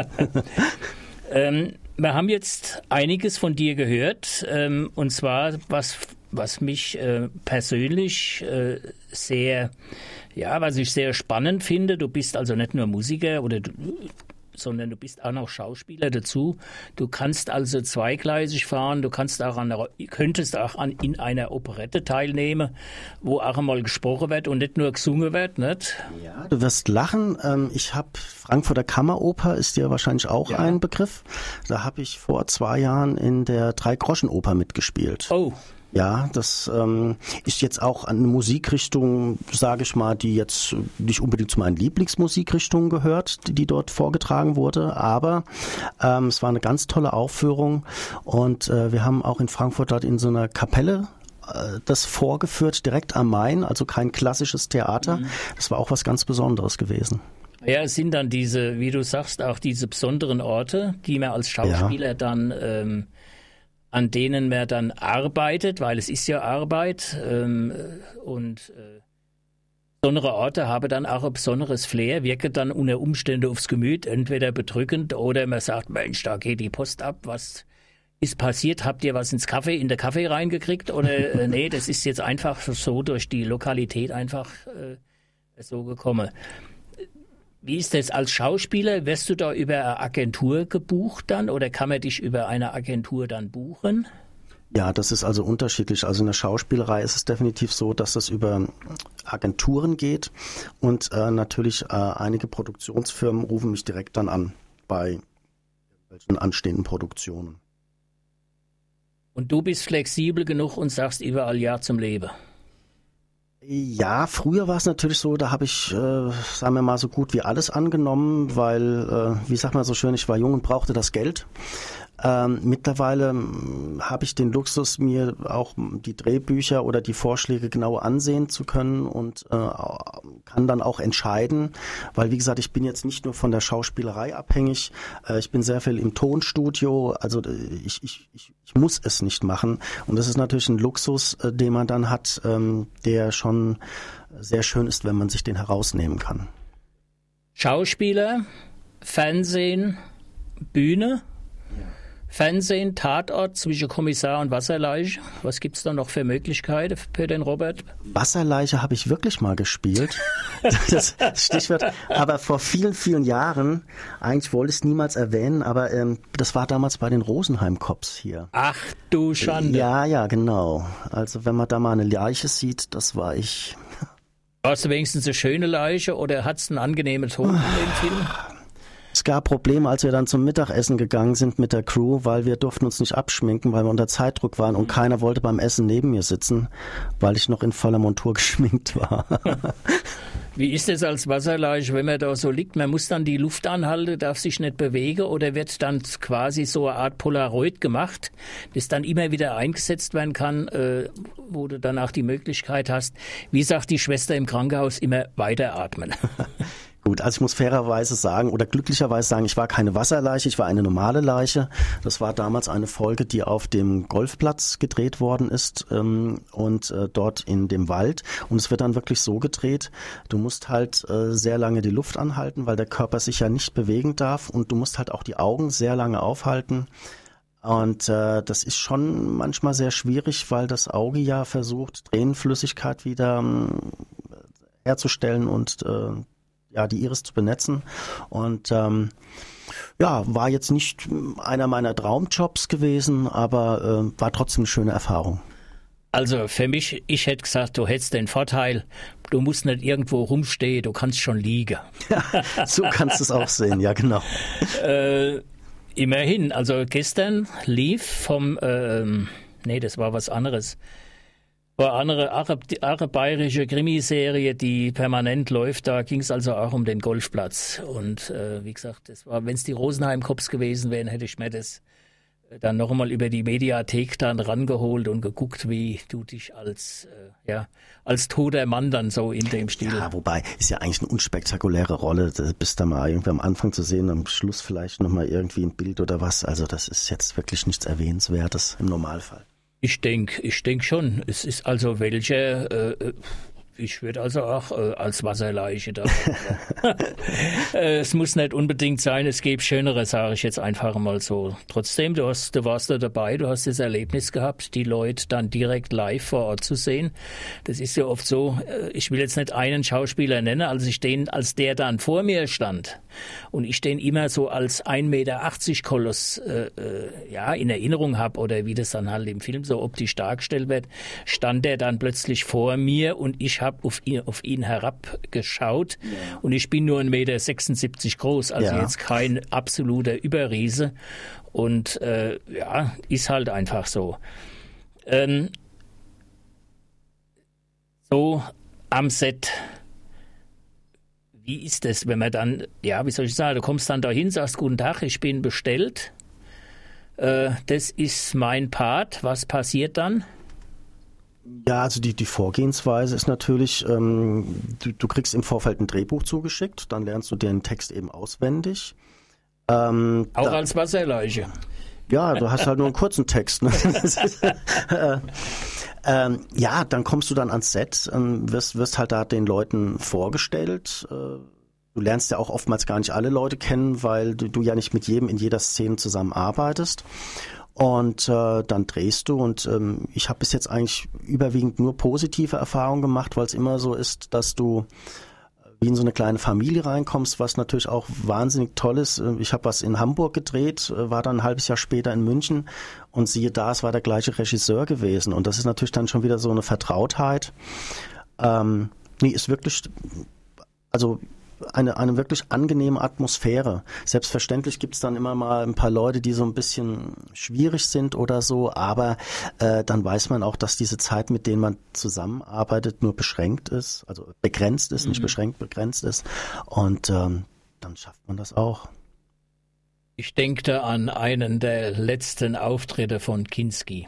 ähm, wir haben jetzt einiges von dir gehört, ähm, und zwar, was, was mich äh, persönlich äh, sehr, ja, was ich sehr spannend finde. Du bist also nicht nur Musiker oder du, sondern du bist auch noch Schauspieler dazu. Du kannst also zweigleisig fahren, du kannst auch an der, könntest auch an, in einer Operette teilnehmen, wo auch einmal gesprochen wird und nicht nur gesungen wird, nicht? Ja, du wirst lachen. Ich habe Frankfurter Kammeroper, ist dir wahrscheinlich auch ja. ein Begriff. Da habe ich vor zwei Jahren in der Drei-Groschen-Oper mitgespielt. Oh. Ja, das ähm, ist jetzt auch eine Musikrichtung, sage ich mal, die jetzt nicht unbedingt zu meinen Lieblingsmusikrichtungen gehört, die, die dort vorgetragen wurde, aber ähm, es war eine ganz tolle Aufführung und äh, wir haben auch in Frankfurt dort in so einer Kapelle äh, das vorgeführt, direkt am Main, also kein klassisches Theater. Mhm. Das war auch was ganz Besonderes gewesen. Ja, es sind dann diese, wie du sagst, auch diese besonderen Orte, die man als Schauspieler ja. dann ähm, an denen man dann arbeitet, weil es ist ja Arbeit ähm, und äh, besondere Orte haben dann auch ein besonderes Flair, wirken dann unter Umständen aufs Gemüt, entweder bedrückend oder man sagt, Mensch, da geht die Post ab, was ist passiert, habt ihr was ins Kaffee, in der Kaffee reingekriegt oder äh, nee, das ist jetzt einfach so durch die Lokalität einfach äh, so gekommen. Wie ist das als Schauspieler? Wirst du da über eine Agentur gebucht dann oder kann man dich über eine Agentur dann buchen? Ja, das ist also unterschiedlich. Also in der Schauspielerei ist es definitiv so, dass es über Agenturen geht und äh, natürlich äh, einige Produktionsfirmen rufen mich direkt dann an bei welchen anstehenden Produktionen. Und du bist flexibel genug und sagst überall Ja zum Leben? Ja, früher war es natürlich so, da habe ich, äh, sagen wir mal, so gut wie alles angenommen, weil, äh, wie sagt man so schön, ich war jung und brauchte das Geld. Ähm, mittlerweile habe ich den Luxus, mir auch die Drehbücher oder die Vorschläge genau ansehen zu können und äh, kann dann auch entscheiden, weil wie gesagt, ich bin jetzt nicht nur von der Schauspielerei abhängig, äh, ich bin sehr viel im Tonstudio, also ich, ich, ich, ich muss es nicht machen und das ist natürlich ein Luxus, äh, den man dann hat, ähm, der schon sehr schön ist, wenn man sich den herausnehmen kann. Schauspieler, Fernsehen, Bühne. Fernsehen, Tatort zwischen Kommissar und Wasserleiche. Was gibt's da noch für Möglichkeiten für den Robert? Wasserleiche habe ich wirklich mal gespielt. Das Stichwort. Aber vor vielen, vielen Jahren, eigentlich wollte ich es niemals erwähnen, aber ähm, das war damals bei den Rosenheim Cops hier. Ach du Schande. Ja, ja, genau. Also wenn man da mal eine Leiche sieht, das war ich. Warst du wenigstens eine schöne Leiche oder hat's einen angenehmen Ton in dem Film? Es gab Probleme, als wir dann zum Mittagessen gegangen sind mit der Crew, weil wir durften uns nicht abschminken, weil wir unter Zeitdruck waren und keiner wollte beim Essen neben mir sitzen, weil ich noch in voller Montur geschminkt war. Wie ist es als Wasserleiche, wenn man da so liegt? Man muss dann die Luft anhalten, darf sich nicht bewegen oder wird dann quasi so eine Art Polaroid gemacht, das dann immer wieder eingesetzt werden kann, äh, wo du dann auch die Möglichkeit hast, wie sagt die Schwester im Krankenhaus, immer weiteratmen. Gut, also ich muss fairerweise sagen oder glücklicherweise sagen, ich war keine Wasserleiche, ich war eine normale Leiche. Das war damals eine Folge, die auf dem Golfplatz gedreht worden ist ähm, und äh, dort in dem Wald. Und es wird dann wirklich so gedreht, du musst halt äh, sehr lange die Luft anhalten, weil der Körper sich ja nicht bewegen darf und du musst halt auch die Augen sehr lange aufhalten. Und äh, das ist schon manchmal sehr schwierig, weil das Auge ja versucht, Tränenflüssigkeit wieder ähm, herzustellen und äh, ja, die Iris zu benetzen und ähm, ja, war jetzt nicht einer meiner Traumjobs gewesen, aber äh, war trotzdem eine schöne Erfahrung. Also für mich, ich hätte gesagt, du hättest den Vorteil, du musst nicht irgendwo rumstehen, du kannst schon liegen. Ja, so kannst du es auch sehen, ja genau. äh, immerhin, also gestern lief vom, ähm, nee, das war was anderes, war eine andere bayerische Krimiserie, die permanent läuft. Da ging es also auch um den Golfplatz. Und äh, wie gesagt, das war, wenn es die Rosenheim-Cops gewesen wären, hätte ich mir das dann noch einmal über die Mediathek dann rangeholt und geguckt, wie du dich als äh, ja als toter Mann dann so in dem Stil. Ja, wobei ist ja eigentlich eine unspektakuläre Rolle. Du bist da mal irgendwie am Anfang zu sehen, am Schluss vielleicht noch mal irgendwie ein Bild oder was. Also das ist jetzt wirklich nichts Erwähnenswertes im Normalfall. Ich denke, ich denke schon. Es ist also welche, äh, ich würde also auch äh, als Wasserleiche da. äh, es muss nicht unbedingt sein, es gibt schönere, sage ich jetzt einfach mal so. Trotzdem, du, hast, du warst da dabei, du hast das Erlebnis gehabt, die Leute dann direkt live vor Ort zu sehen. Das ist ja oft so, äh, ich will jetzt nicht einen Schauspieler nennen, als ich den, als der dann vor mir stand und ich den immer so als ein Meter achtzig Koloss äh, äh, ja, in Erinnerung habe oder wie das dann halt im Film so optisch dargestellt wird, stand der dann plötzlich vor mir und ich habe auf ihn, auf ihn herabgeschaut ja. Und ich bin nur ein Meter sechsundsiebzig groß, also ja. Jetzt kein absoluter Überriese und äh, ja, ist halt einfach so. Ähm, so am Set, wie ist das, wenn man dann, ja, wie soll ich sagen, du kommst dann dahin, sagst, guten Tag, ich bin bestellt, äh, das ist mein Part, was passiert dann? Ja, also die, die Vorgehensweise ist natürlich, ähm, du, du kriegst im Vorfeld ein Drehbuch zugeschickt, dann lernst du den Text eben auswendig. Ähm, Auch da, als Wasserleiche. Ja, du hast halt nur einen kurzen Text. Ne? äh, ähm, ja, dann kommst du dann ans Set, ähm, wirst, wirst halt da den Leuten vorgestellt. Äh, du lernst ja auch oftmals gar nicht alle Leute kennen, weil du, du ja nicht mit jedem in jeder Szene zusammenarbeitest. Und äh, dann drehst du und ähm, ich habe bis jetzt eigentlich überwiegend nur positive Erfahrungen gemacht, weil es immer so ist, dass du wie in so eine kleine Familie reinkommst, was natürlich auch wahnsinnig toll ist. Ich habe was in Hamburg gedreht, war dann ein halbes Jahr später in München und siehe da, es war der gleiche Regisseur gewesen und das ist natürlich dann schon wieder so eine Vertrautheit. Ähm, nee, ist wirklich, also eine, eine wirklich angenehme Atmosphäre. Selbstverständlich gibt's dann immer mal ein paar Leute, die so ein bisschen schwierig sind oder so, aber äh, dann weiß man auch, dass diese Zeit, mit denen man zusammenarbeitet, nur beschränkt ist, also begrenzt ist, mhm. nicht beschränkt, begrenzt ist und ähm, dann schafft man das auch. Ich denke da an einen der letzten Auftritte von Kinski,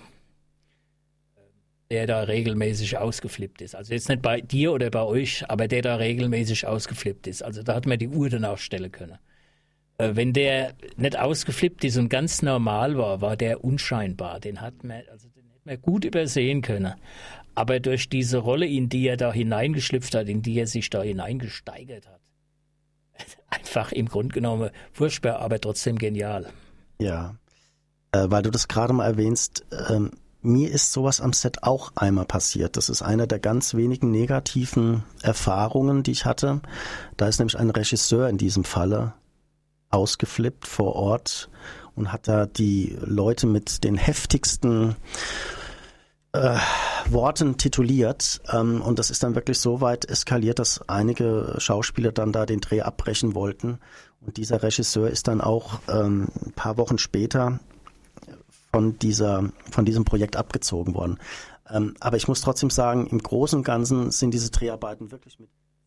der da regelmäßig ausgeflippt ist. Also jetzt nicht bei dir oder bei euch, aber der da regelmäßig ausgeflippt ist. Also da hat man die Uhr dann aufstellen können. Äh, wenn der nicht ausgeflippt ist und ganz normal war, war der unscheinbar. Den hat man, also den hätte man gut übersehen können. Aber durch diese Rolle, in die er da hineingeschlüpft hat, in die er sich da hineingesteigert hat, einfach im Grunde genommen furchtbar, aber trotzdem genial. Ja, äh, weil du das gerade mal erwähnst, ähm mir ist sowas am Set auch einmal passiert. Das ist eine der ganz wenigen negativen Erfahrungen, die ich hatte. Da ist nämlich ein Regisseur in diesem Falle ausgeflippt vor Ort und hat da die Leute mit den heftigsten äh, Worten tituliert. Ähm, und das ist dann wirklich so weit eskaliert, dass einige Schauspieler dann da den Dreh abbrechen wollten. Und dieser Regisseur ist dann auch ähm, ein paar Wochen später von dieser, von diesem Projekt abgezogen worden. Ähm, aber ich muss trotzdem sagen, im Großen und Ganzen sind diese Dreharbeiten wirklich mit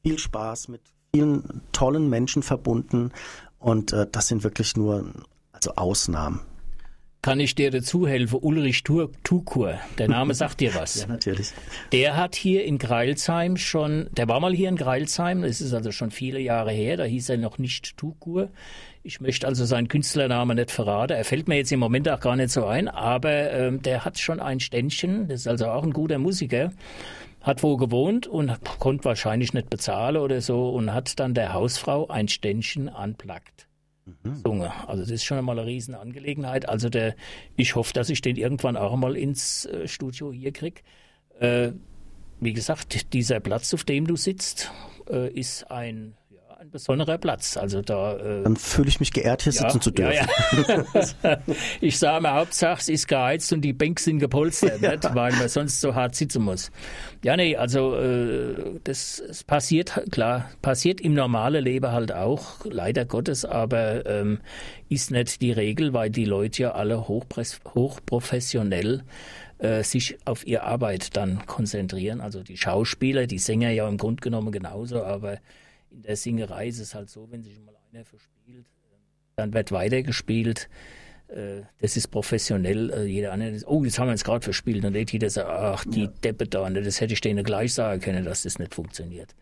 viel Spaß, mit vielen tollen Menschen verbunden und äh, das sind wirklich nur also Ausnahmen. Kann ich dir dazu helfen? Ulrich Tukur, der Name sagt dir was. Ja, natürlich. Der hat hier in Greilsheim schon, der war mal hier in Greilsheim, das ist also schon viele Jahre her, da hieß er noch nicht Tukur. Ich möchte also seinen Künstlernamen nicht verraten, er fällt mir jetzt im Moment auch gar nicht so ein, aber ähm, der hat schon ein Ständchen, das ist also auch ein guter Musiker, hat wo gewohnt und konnte wahrscheinlich nicht bezahlen oder so und hat dann der Hausfrau ein Ständchen unplugged. Zunge. Also das ist schon einmal eine Riesenangelegenheit. Also der, ich hoffe, dass ich den irgendwann auch mal ins äh, Studio hier kriege. Äh, wie gesagt, dieser Platz, auf dem du sitzt, äh, ist ein, ja, ein besonderer Platz. Also da, äh, Dann fühle ich mich geehrt, hier ja, sitzen zu dürfen. Ja, ja. Ich sage mal, Hauptsache es ist geheizt und die Bänke sind gepolstert, ja. Nicht, weil man sonst so hart sitzen muss. Ja, nee, also äh, das, das passiert, klar, passiert im normalen Leben halt auch, leider Gottes, aber ähm, ist nicht die Regel, weil die Leute ja alle hochpres- hochprofessionell äh, sich auf ihre Arbeit dann konzentrieren. Also die Schauspieler, die Sänger ja im Grunde genommen genauso, aber in der Singerei ist es halt so, wenn sich mal einer verspielt, dann wird weitergespielt. Das ist professionell. Jeder andere ist, oh, jetzt haben wir uns gerade verspielt. Und dann jeder sagt, ach, die ja. Deppe da, das hätte ich denen gleich sagen können, dass das nicht funktioniert.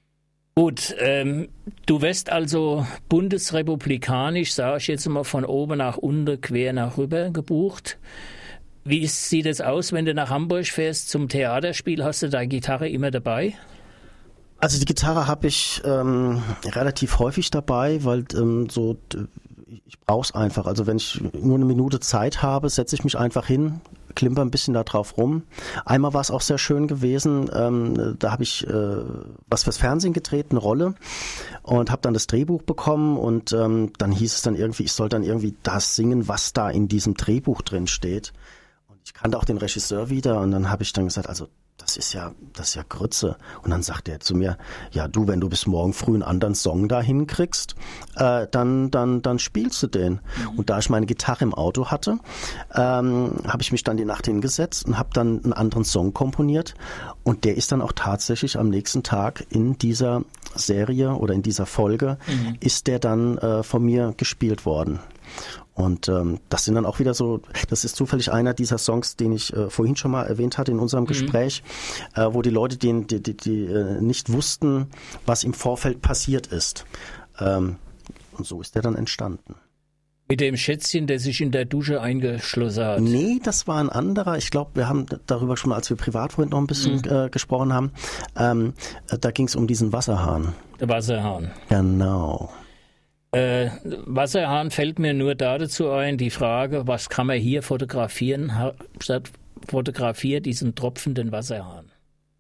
Gut, ähm, du wirst also bundesrepublikanisch, sage ich jetzt mal, von oben nach unten, quer nach rüber gebucht. Wie ist, sieht es aus, wenn du nach Hamburg fährst zum Theaterspiel? Hast du deine Gitarre immer dabei? Also die Gitarre habe ich ähm, relativ häufig dabei, weil ähm, so ich brauche es einfach. Also wenn ich nur eine Minute Zeit habe, setze ich mich einfach hin, klimper ein bisschen da drauf rum. Einmal war es auch sehr schön gewesen, ähm, da habe ich äh, was fürs Fernsehen gedreht, eine Rolle und habe dann das Drehbuch bekommen und ähm, dann hieß es dann irgendwie, ich soll dann irgendwie das singen, was da in diesem Drehbuch drin steht. Und ich kannte auch den Regisseur wieder und dann habe ich dann gesagt, also das ist ja, das ist ja Grütze. Und dann sagt er zu mir, ja du, wenn du bis morgen früh einen anderen Song da hinkriegst, äh, dann, dann, dann spielst du den. Mhm. Und da ich meine Gitarre im Auto hatte, ähm, habe ich mich dann die Nacht hingesetzt und habe dann einen anderen Song komponiert. Und der ist dann auch tatsächlich am nächsten Tag in dieser Serie oder in dieser Folge, mhm. ist der dann äh, von mir gespielt worden. Und ähm, das sind dann auch wieder so, das ist zufällig einer dieser Songs, den ich äh, vorhin schon mal erwähnt hatte in unserem mhm. Gespräch, äh, wo die Leute, die, die, die, die äh, nicht wussten, was im Vorfeld passiert ist. Ähm, und so ist der dann entstanden. Mit dem Schätzchen, der sich in der Dusche eingeschlossen hat? Nee, das war ein anderer. Ich glaube, wir haben darüber schon, als wir privat vorhin noch ein bisschen mhm. äh, gesprochen haben, ähm, da ging es um diesen Wasserhahn. Der Wasserhahn. Genau. Äh, Wasserhahn fällt mir nur da dazu ein, die Frage, was kann man hier fotografieren, statt fotografiert diesen tropfenden Wasserhahn.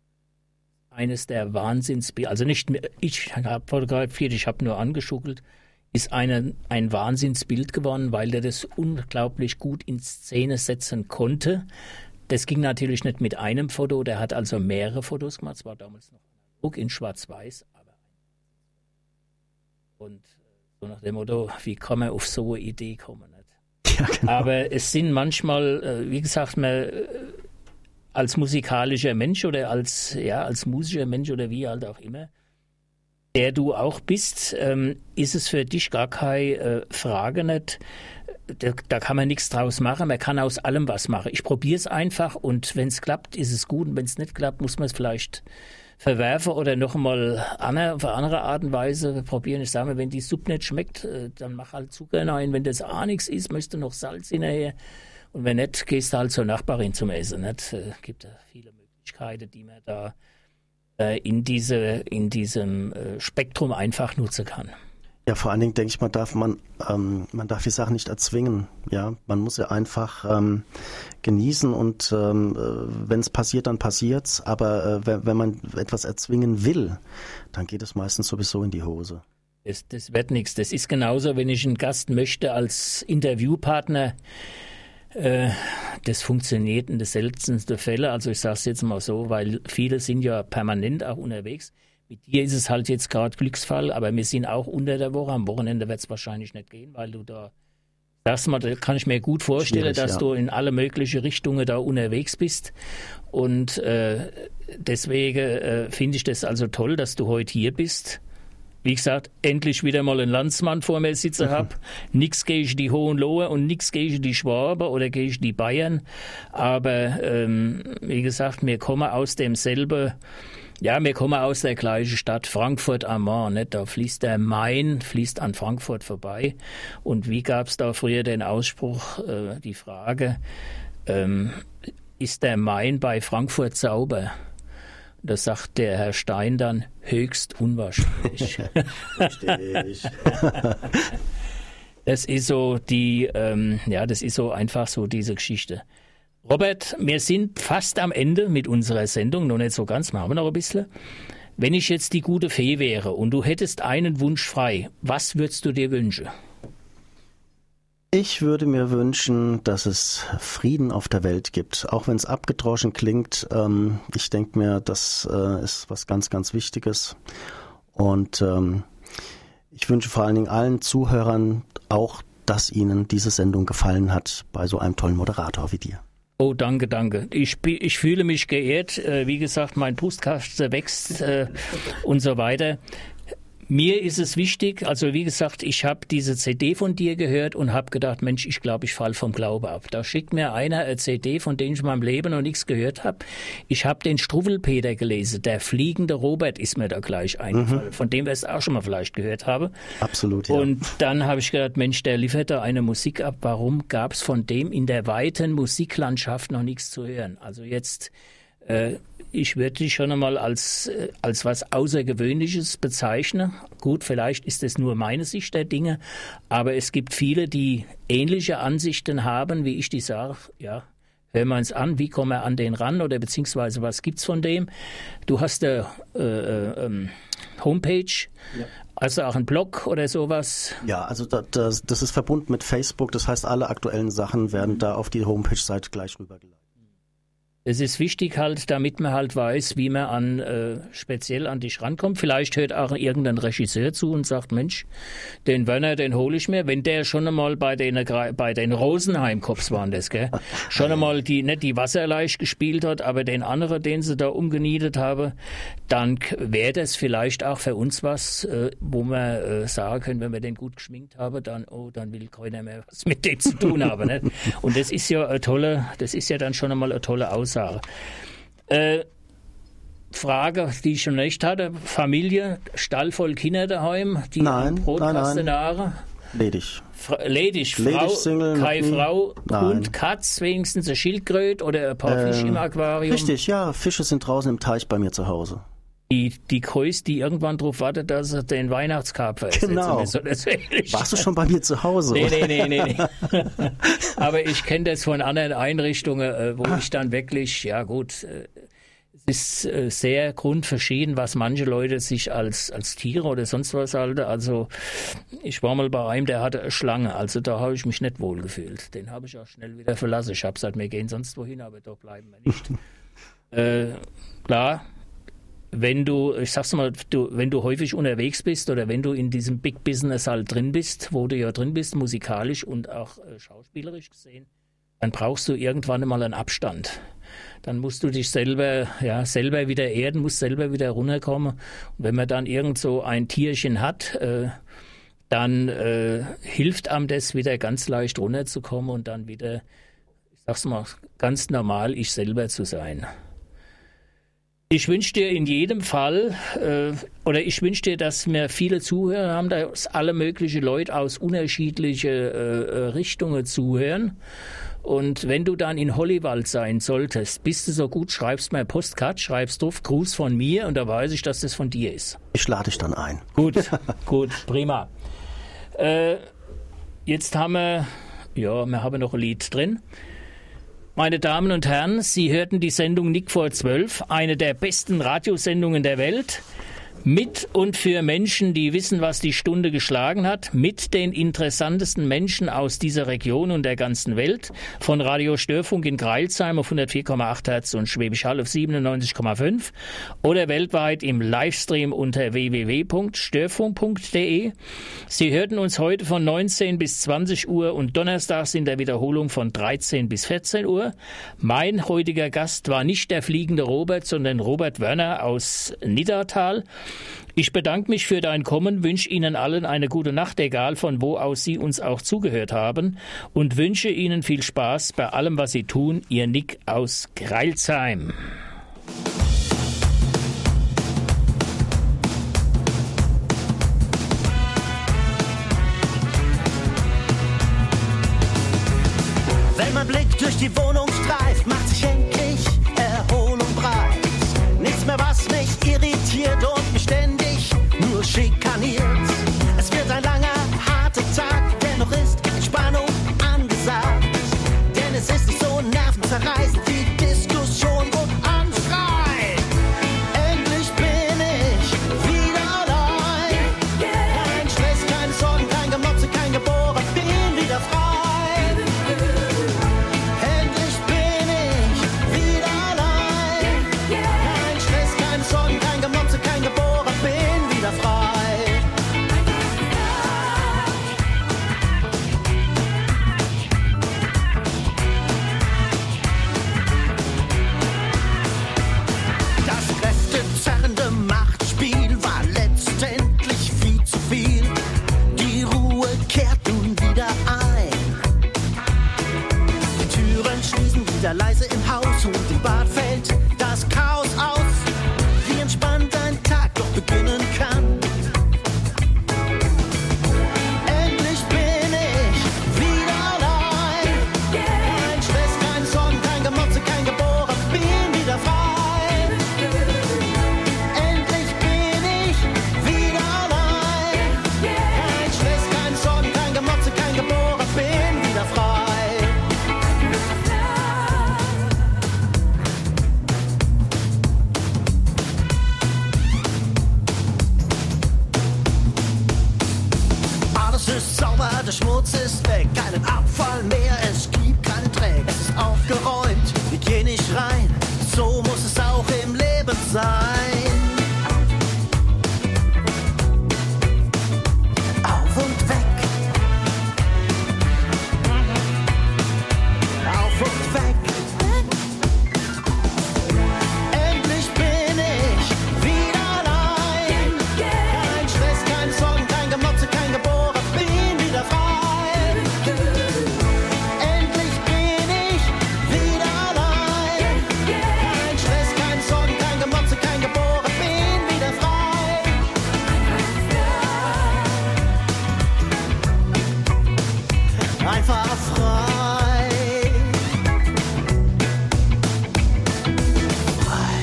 Eines der Wahnsinnsbilder, also nicht ich habe fotografiert, ich habe nur angeschuckelt, ist eine, ein Wahnsinnsbild geworden, weil der das unglaublich gut in Szene setzen konnte. Das ging natürlich nicht mit einem Foto, der hat also mehrere Fotos gemacht, es war damals noch analog in Schwarz-Weiß, aber und so nach dem Motto, wie kann man auf so eine Idee kommen? Nicht? Ja, genau. Aber es sind manchmal, wie gesagt, man als musikalischer Mensch oder als, ja, als musischer Mensch oder wie halt auch immer, der du auch bist, ähm, ist es für dich gar keine äh, Frage nicht. Da, da kann man nichts draus machen. Man kann aus allem was machen. Ich probiere es einfach und wenn es klappt, ist es gut. Und wenn es nicht klappt, muss man es vielleicht verwerfen oder noch einmal andere, auf eine andere Art und Weise probieren. Ich sage mal, wenn die Suppe nicht schmeckt, dann mach halt Zucker rein. Wenn das auch nichts ist, möchtest du noch Salz hinterher. Und wenn nicht, gehst du halt zur Nachbarin zum Essen. Es gibt ja viele Möglichkeiten, die man da äh, in, diese, in diesem äh, Spektrum einfach nutzen kann. Ja, vor allen Dingen denke ich, man darf man, ähm, man darf die Sachen nicht erzwingen. Ja, man muss sie einfach ähm, genießen und ähm, wenn es passiert, dann passiert's. Aber äh, wenn, wenn man etwas erzwingen will, dann geht es meistens sowieso in die Hose. Das, das wird nichts. Das ist genauso, wenn ich einen Gast möchte als Interviewpartner. Äh, das funktioniert in den seltensten Fällen. Also ich sage es jetzt mal so, weil viele sind ja permanent auch unterwegs. Mit dir ist es halt jetzt gerade Glücksfall, aber wir sind auch unter der Woche. Am Wochenende wird es wahrscheinlich nicht gehen, weil du da Das kann ich mir gut vorstellen, Schwierig, dass ja. du in alle möglichen Richtungen da unterwegs bist. Und äh, deswegen äh, finde ich das also toll, dass du heute hier bist. Wie gesagt, endlich wieder mal einen Landsmann vor mir sitzen habe. Nix gegen die Hohenlohe und nix gegen die Schwaben oder gegen die Bayern. Aber ähm, wie gesagt, wir kommen aus demselben, ja, wir kommen aus der gleichen Stadt, Frankfurt am Main. Nicht? Da fließt der Main, fließt an Frankfurt vorbei. Und wie gab es da früher den Ausspruch, äh, die Frage, ähm, ist der Main bei Frankfurt sauber? Da sagt der Herr Stein dann, höchst unwahrscheinlich. Richtig. Das ist so die, ähm, ja, das ist so einfach so diese Geschichte. Robert, wir sind fast am Ende mit unserer Sendung, noch nicht so ganz, machen wir noch ein bisschen. Wenn ich jetzt die gute Fee wäre und du hättest einen Wunsch frei, was würdest du dir wünschen? Ich würde mir wünschen, dass es Frieden auf der Welt gibt, auch wenn es abgedroschen klingt. Ähm, ich denke mir, das äh, ist was ganz, ganz Wichtiges. Und ähm, ich wünsche vor allen Dingen allen Zuhörern auch, dass ihnen diese Sendung gefallen hat bei so einem tollen Moderator wie dir. Oh, danke, danke. Ich, ich fühle mich geehrt. Äh, wie gesagt, mein Brustkasten wächst äh, und so weiter. Mir ist es wichtig, also wie gesagt, ich habe diese C D von dir gehört und habe gedacht, Mensch, ich glaube, ich falle vom Glaube ab. Da schickt mir einer eine C D, von der ich in meinem Leben noch nichts gehört habe. Ich habe den Struwwelpeter gelesen, der fliegende Robert ist mir da gleich eingefallen, mhm. von dem wir es auch schon mal vielleicht gehört haben. Absolut, ja. Und dann habe ich gedacht, Mensch, der liefert da eine Musik ab. Warum gab es von dem in der weiten Musiklandschaft noch nichts zu hören? Also jetzt... Äh, Ich würde dich schon einmal als, als was Außergewöhnliches bezeichnen. Gut, vielleicht ist es nur meine Sicht der Dinge, aber es gibt viele, die ähnliche Ansichten haben, wie ich die sage. Ja, hören wir uns an, wie kommen wir an den ran oder beziehungsweise was gibt's von dem? Du hast eine äh, äh, Homepage, ja. Also auch einen Blog oder sowas? Ja, also das, das ist verbunden mit Facebook, das heißt, alle aktuellen Sachen werden mhm. da auf die Homepage-Seite gleich rübergeleitet. Es ist wichtig halt, damit man halt weiß, wie man an äh, speziell an dich rankommt. Vielleicht hört auch irgendein Regisseur zu und sagt, Mensch, den Werner, den hole ich mir. Wenn der schon einmal bei den, bei den Rosenheim-Cops waren das, gell? Schon einmal die, nicht die Wasserleicht gespielt hat, aber den anderen, den sie da umgenietet haben, dann wäre das vielleicht auch für uns was, äh, wo wir äh, sagen können, wenn wir den gut geschminkt haben, dann, oh, dann will keiner mehr was mit dem zu tun haben. Nicht? Und das ist ja eine tolle, das ist ja dann schon einmal eine tolle Aussage. Äh, Frage, die ich schon nicht hatte, Familie, Stall voll Kinder daheim, die nein, Brotkastenare? Ledig. Fra- ledig, Frau, Ledig, Single, keine Frau, nein. Hund, Katz, wenigstens ein Schildkröte oder ein paar äh, Fische im Aquarium? Richtig, ja, Fische sind draußen im Teich bei mir zu Hause. Die, die Kreuz, die irgendwann darauf wartet, dass er den Weihnachtskarpfer ersetzt. Genau. So, warst du schon bei mir zu Hause? Nee, nee, nee, nee. nee. Aber ich kenne das von anderen Einrichtungen, wo ah. ich dann wirklich, ja gut, es ist sehr grundverschieden, was manche Leute sich als, als Tiere oder sonst was halten. Also ich war mal bei einem, der hatte eine Schlange, also da habe ich mich nicht wohl gefühlt. Den habe ich auch schnell wieder verlassen. Ich habe gesagt, wir gehen sonst wohin, aber da bleiben wir nicht. äh, klar. Wenn du, ich sag's mal, du, wenn du häufig unterwegs bist oder wenn du in diesem Big Business halt drin bist, wo du ja drin bist, musikalisch und auch äh, schauspielerisch gesehen, dann brauchst du irgendwann mal einen Abstand. Dann musst du dich selber, ja, selber wieder erden, musst selber wieder runterkommen. Und wenn man dann irgend so ein Tierchen hat, äh, dann äh, hilft einem das wieder ganz leicht runterzukommen und dann wieder, ich sag's mal, ganz normal ich selber zu sein. Ich wünsche dir in jedem Fall, äh, oder ich wünsche dir, dass wir viele Zuhörer haben, dass alle möglichen Leute aus unterschiedlichen äh, Richtungen zuhören. Und wenn du dann in Holliwald sein solltest, bist du so gut, schreibst mir Postkarte, schreibst drauf, Gruß von mir und da weiß ich, dass das von dir ist. Ich lade dich dann ein. Gut, gut, prima. Äh, jetzt haben wir, ja, wir haben noch ein Lied drin. Meine Damen und Herren, Sie hörten die Sendung Nick vor zwölf, eine der besten Radiosendungen der Welt. Mit und für Menschen, die wissen, was die Stunde geschlagen hat, mit den interessantesten Menschen aus dieser Region und der ganzen Welt, von Radio Störfunk in Crailsheim auf hundertvier Komma acht Hertz und Schwäbisch Hall auf siebenundneunzig Komma fünf oder weltweit im Livestream unter w w w punkt störfunk punkt d e. Sie hörten uns heute von neunzehn bis zwanzig Uhr und donnerstags in der Wiederholung von dreizehn bis vierzehn Uhr. Mein heutiger Gast war nicht der fliegende Robert, sondern Robert Wörner aus Niddatal. Ich bedanke mich für dein Kommen, wünsche Ihnen allen eine gute Nacht, egal von wo aus Sie uns auch zugehört haben, und wünsche Ihnen viel Spaß bei allem, was Sie tun. Ihr Nick aus Crailsheim. Wenn mein Blick durch die Wohnung streift, macht sich endlich Erholung breit. Nichts mehr, was mich irritiert und mich ständig nur schikaniert. Es wird ein langer, harter Tag, dennoch ist Entspannung angesagt. Denn es ist nicht so nervenzerreißend, die Diskussion und anschreit. Endlich bin ich wieder allein. Kein Stress, keine Sorgen, kein Gemotze, kein Geboren, bin wieder frei. Endlich bin ich wieder allein. Kein Stress, keine Sorgen, kein Gemotze, kein Geboren, bin wieder frei. Das kräftezerrende Machtspiel war letztendlich viel zu viel. Die Ruhe kehrt nun wieder ein. Die Türen schließen wieder leise im Haus und im Bad fällt das Chaos aus. Wie entspannt ein Tag doch beginnen kann. Endlich bin ich wieder allein. Kein Stress, keine Sorgen, kein Gemotze, kein Geboren, bin wieder frei. Endlich bin ich wieder allein. Kein Stress, keine Sorgen, kein Gemotze, kein Geboren, bin wieder frei. Alles ist sauber, der Schmutz ist weg, keinen Abfall mehr, es gibt keinen Dreck. Es ist aufgeräumt, hygienisch rein, so muss es auch im Leben sein. Auf und weg. Auf und weg. Endlich bin ich wieder allein. Kein Stress, keine Sorgen, kein Gemotze, kein Geboren, bin wieder frei. Endlich bin ich wieder allein. Kein Stress, keine Sorgen, kein Gemotze, kein Geboren, bin wieder frei. Einfach frei. Frei.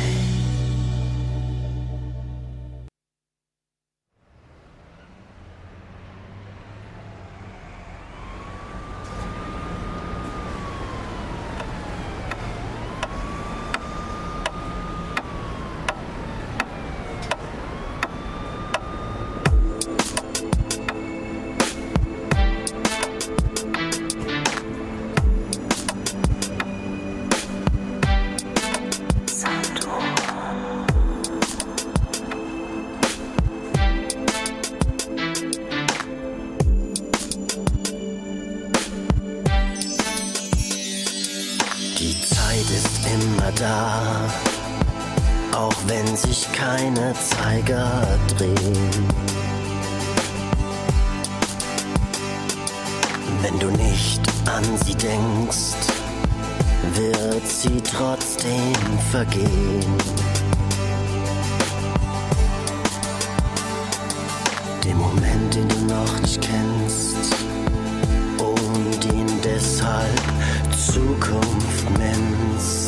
Die Zeit ist immer da, auch wenn sich keine Zeiger drehen. Wenn du nicht an sie denkst, wird sie trotzdem vergehen. Den Moment, den du noch nicht kennst und ihn deshalb Zukunft nennst.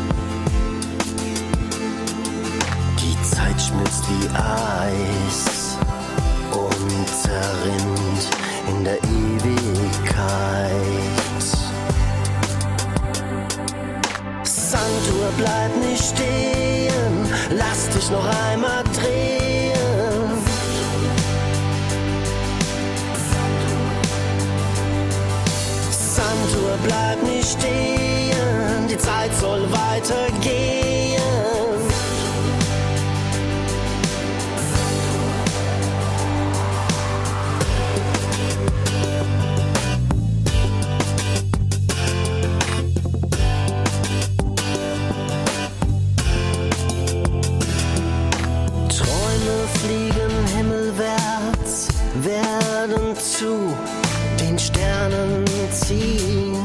Die Zeit schmilzt wie Eis und zerrinnt in der Ewigkeit. Sanduhr, bleib nicht stehen, lass dich noch einmal drehen. bleib nicht stehen, die Zeit soll weitergehen. Träume fliegen himmelwärts, werden zu den Sternen ziehen.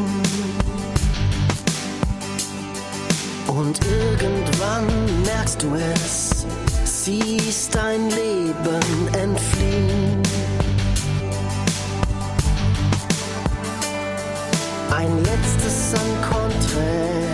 Und irgendwann merkst du es, siehst dein Leben entfliehen. Ein letztes Encontre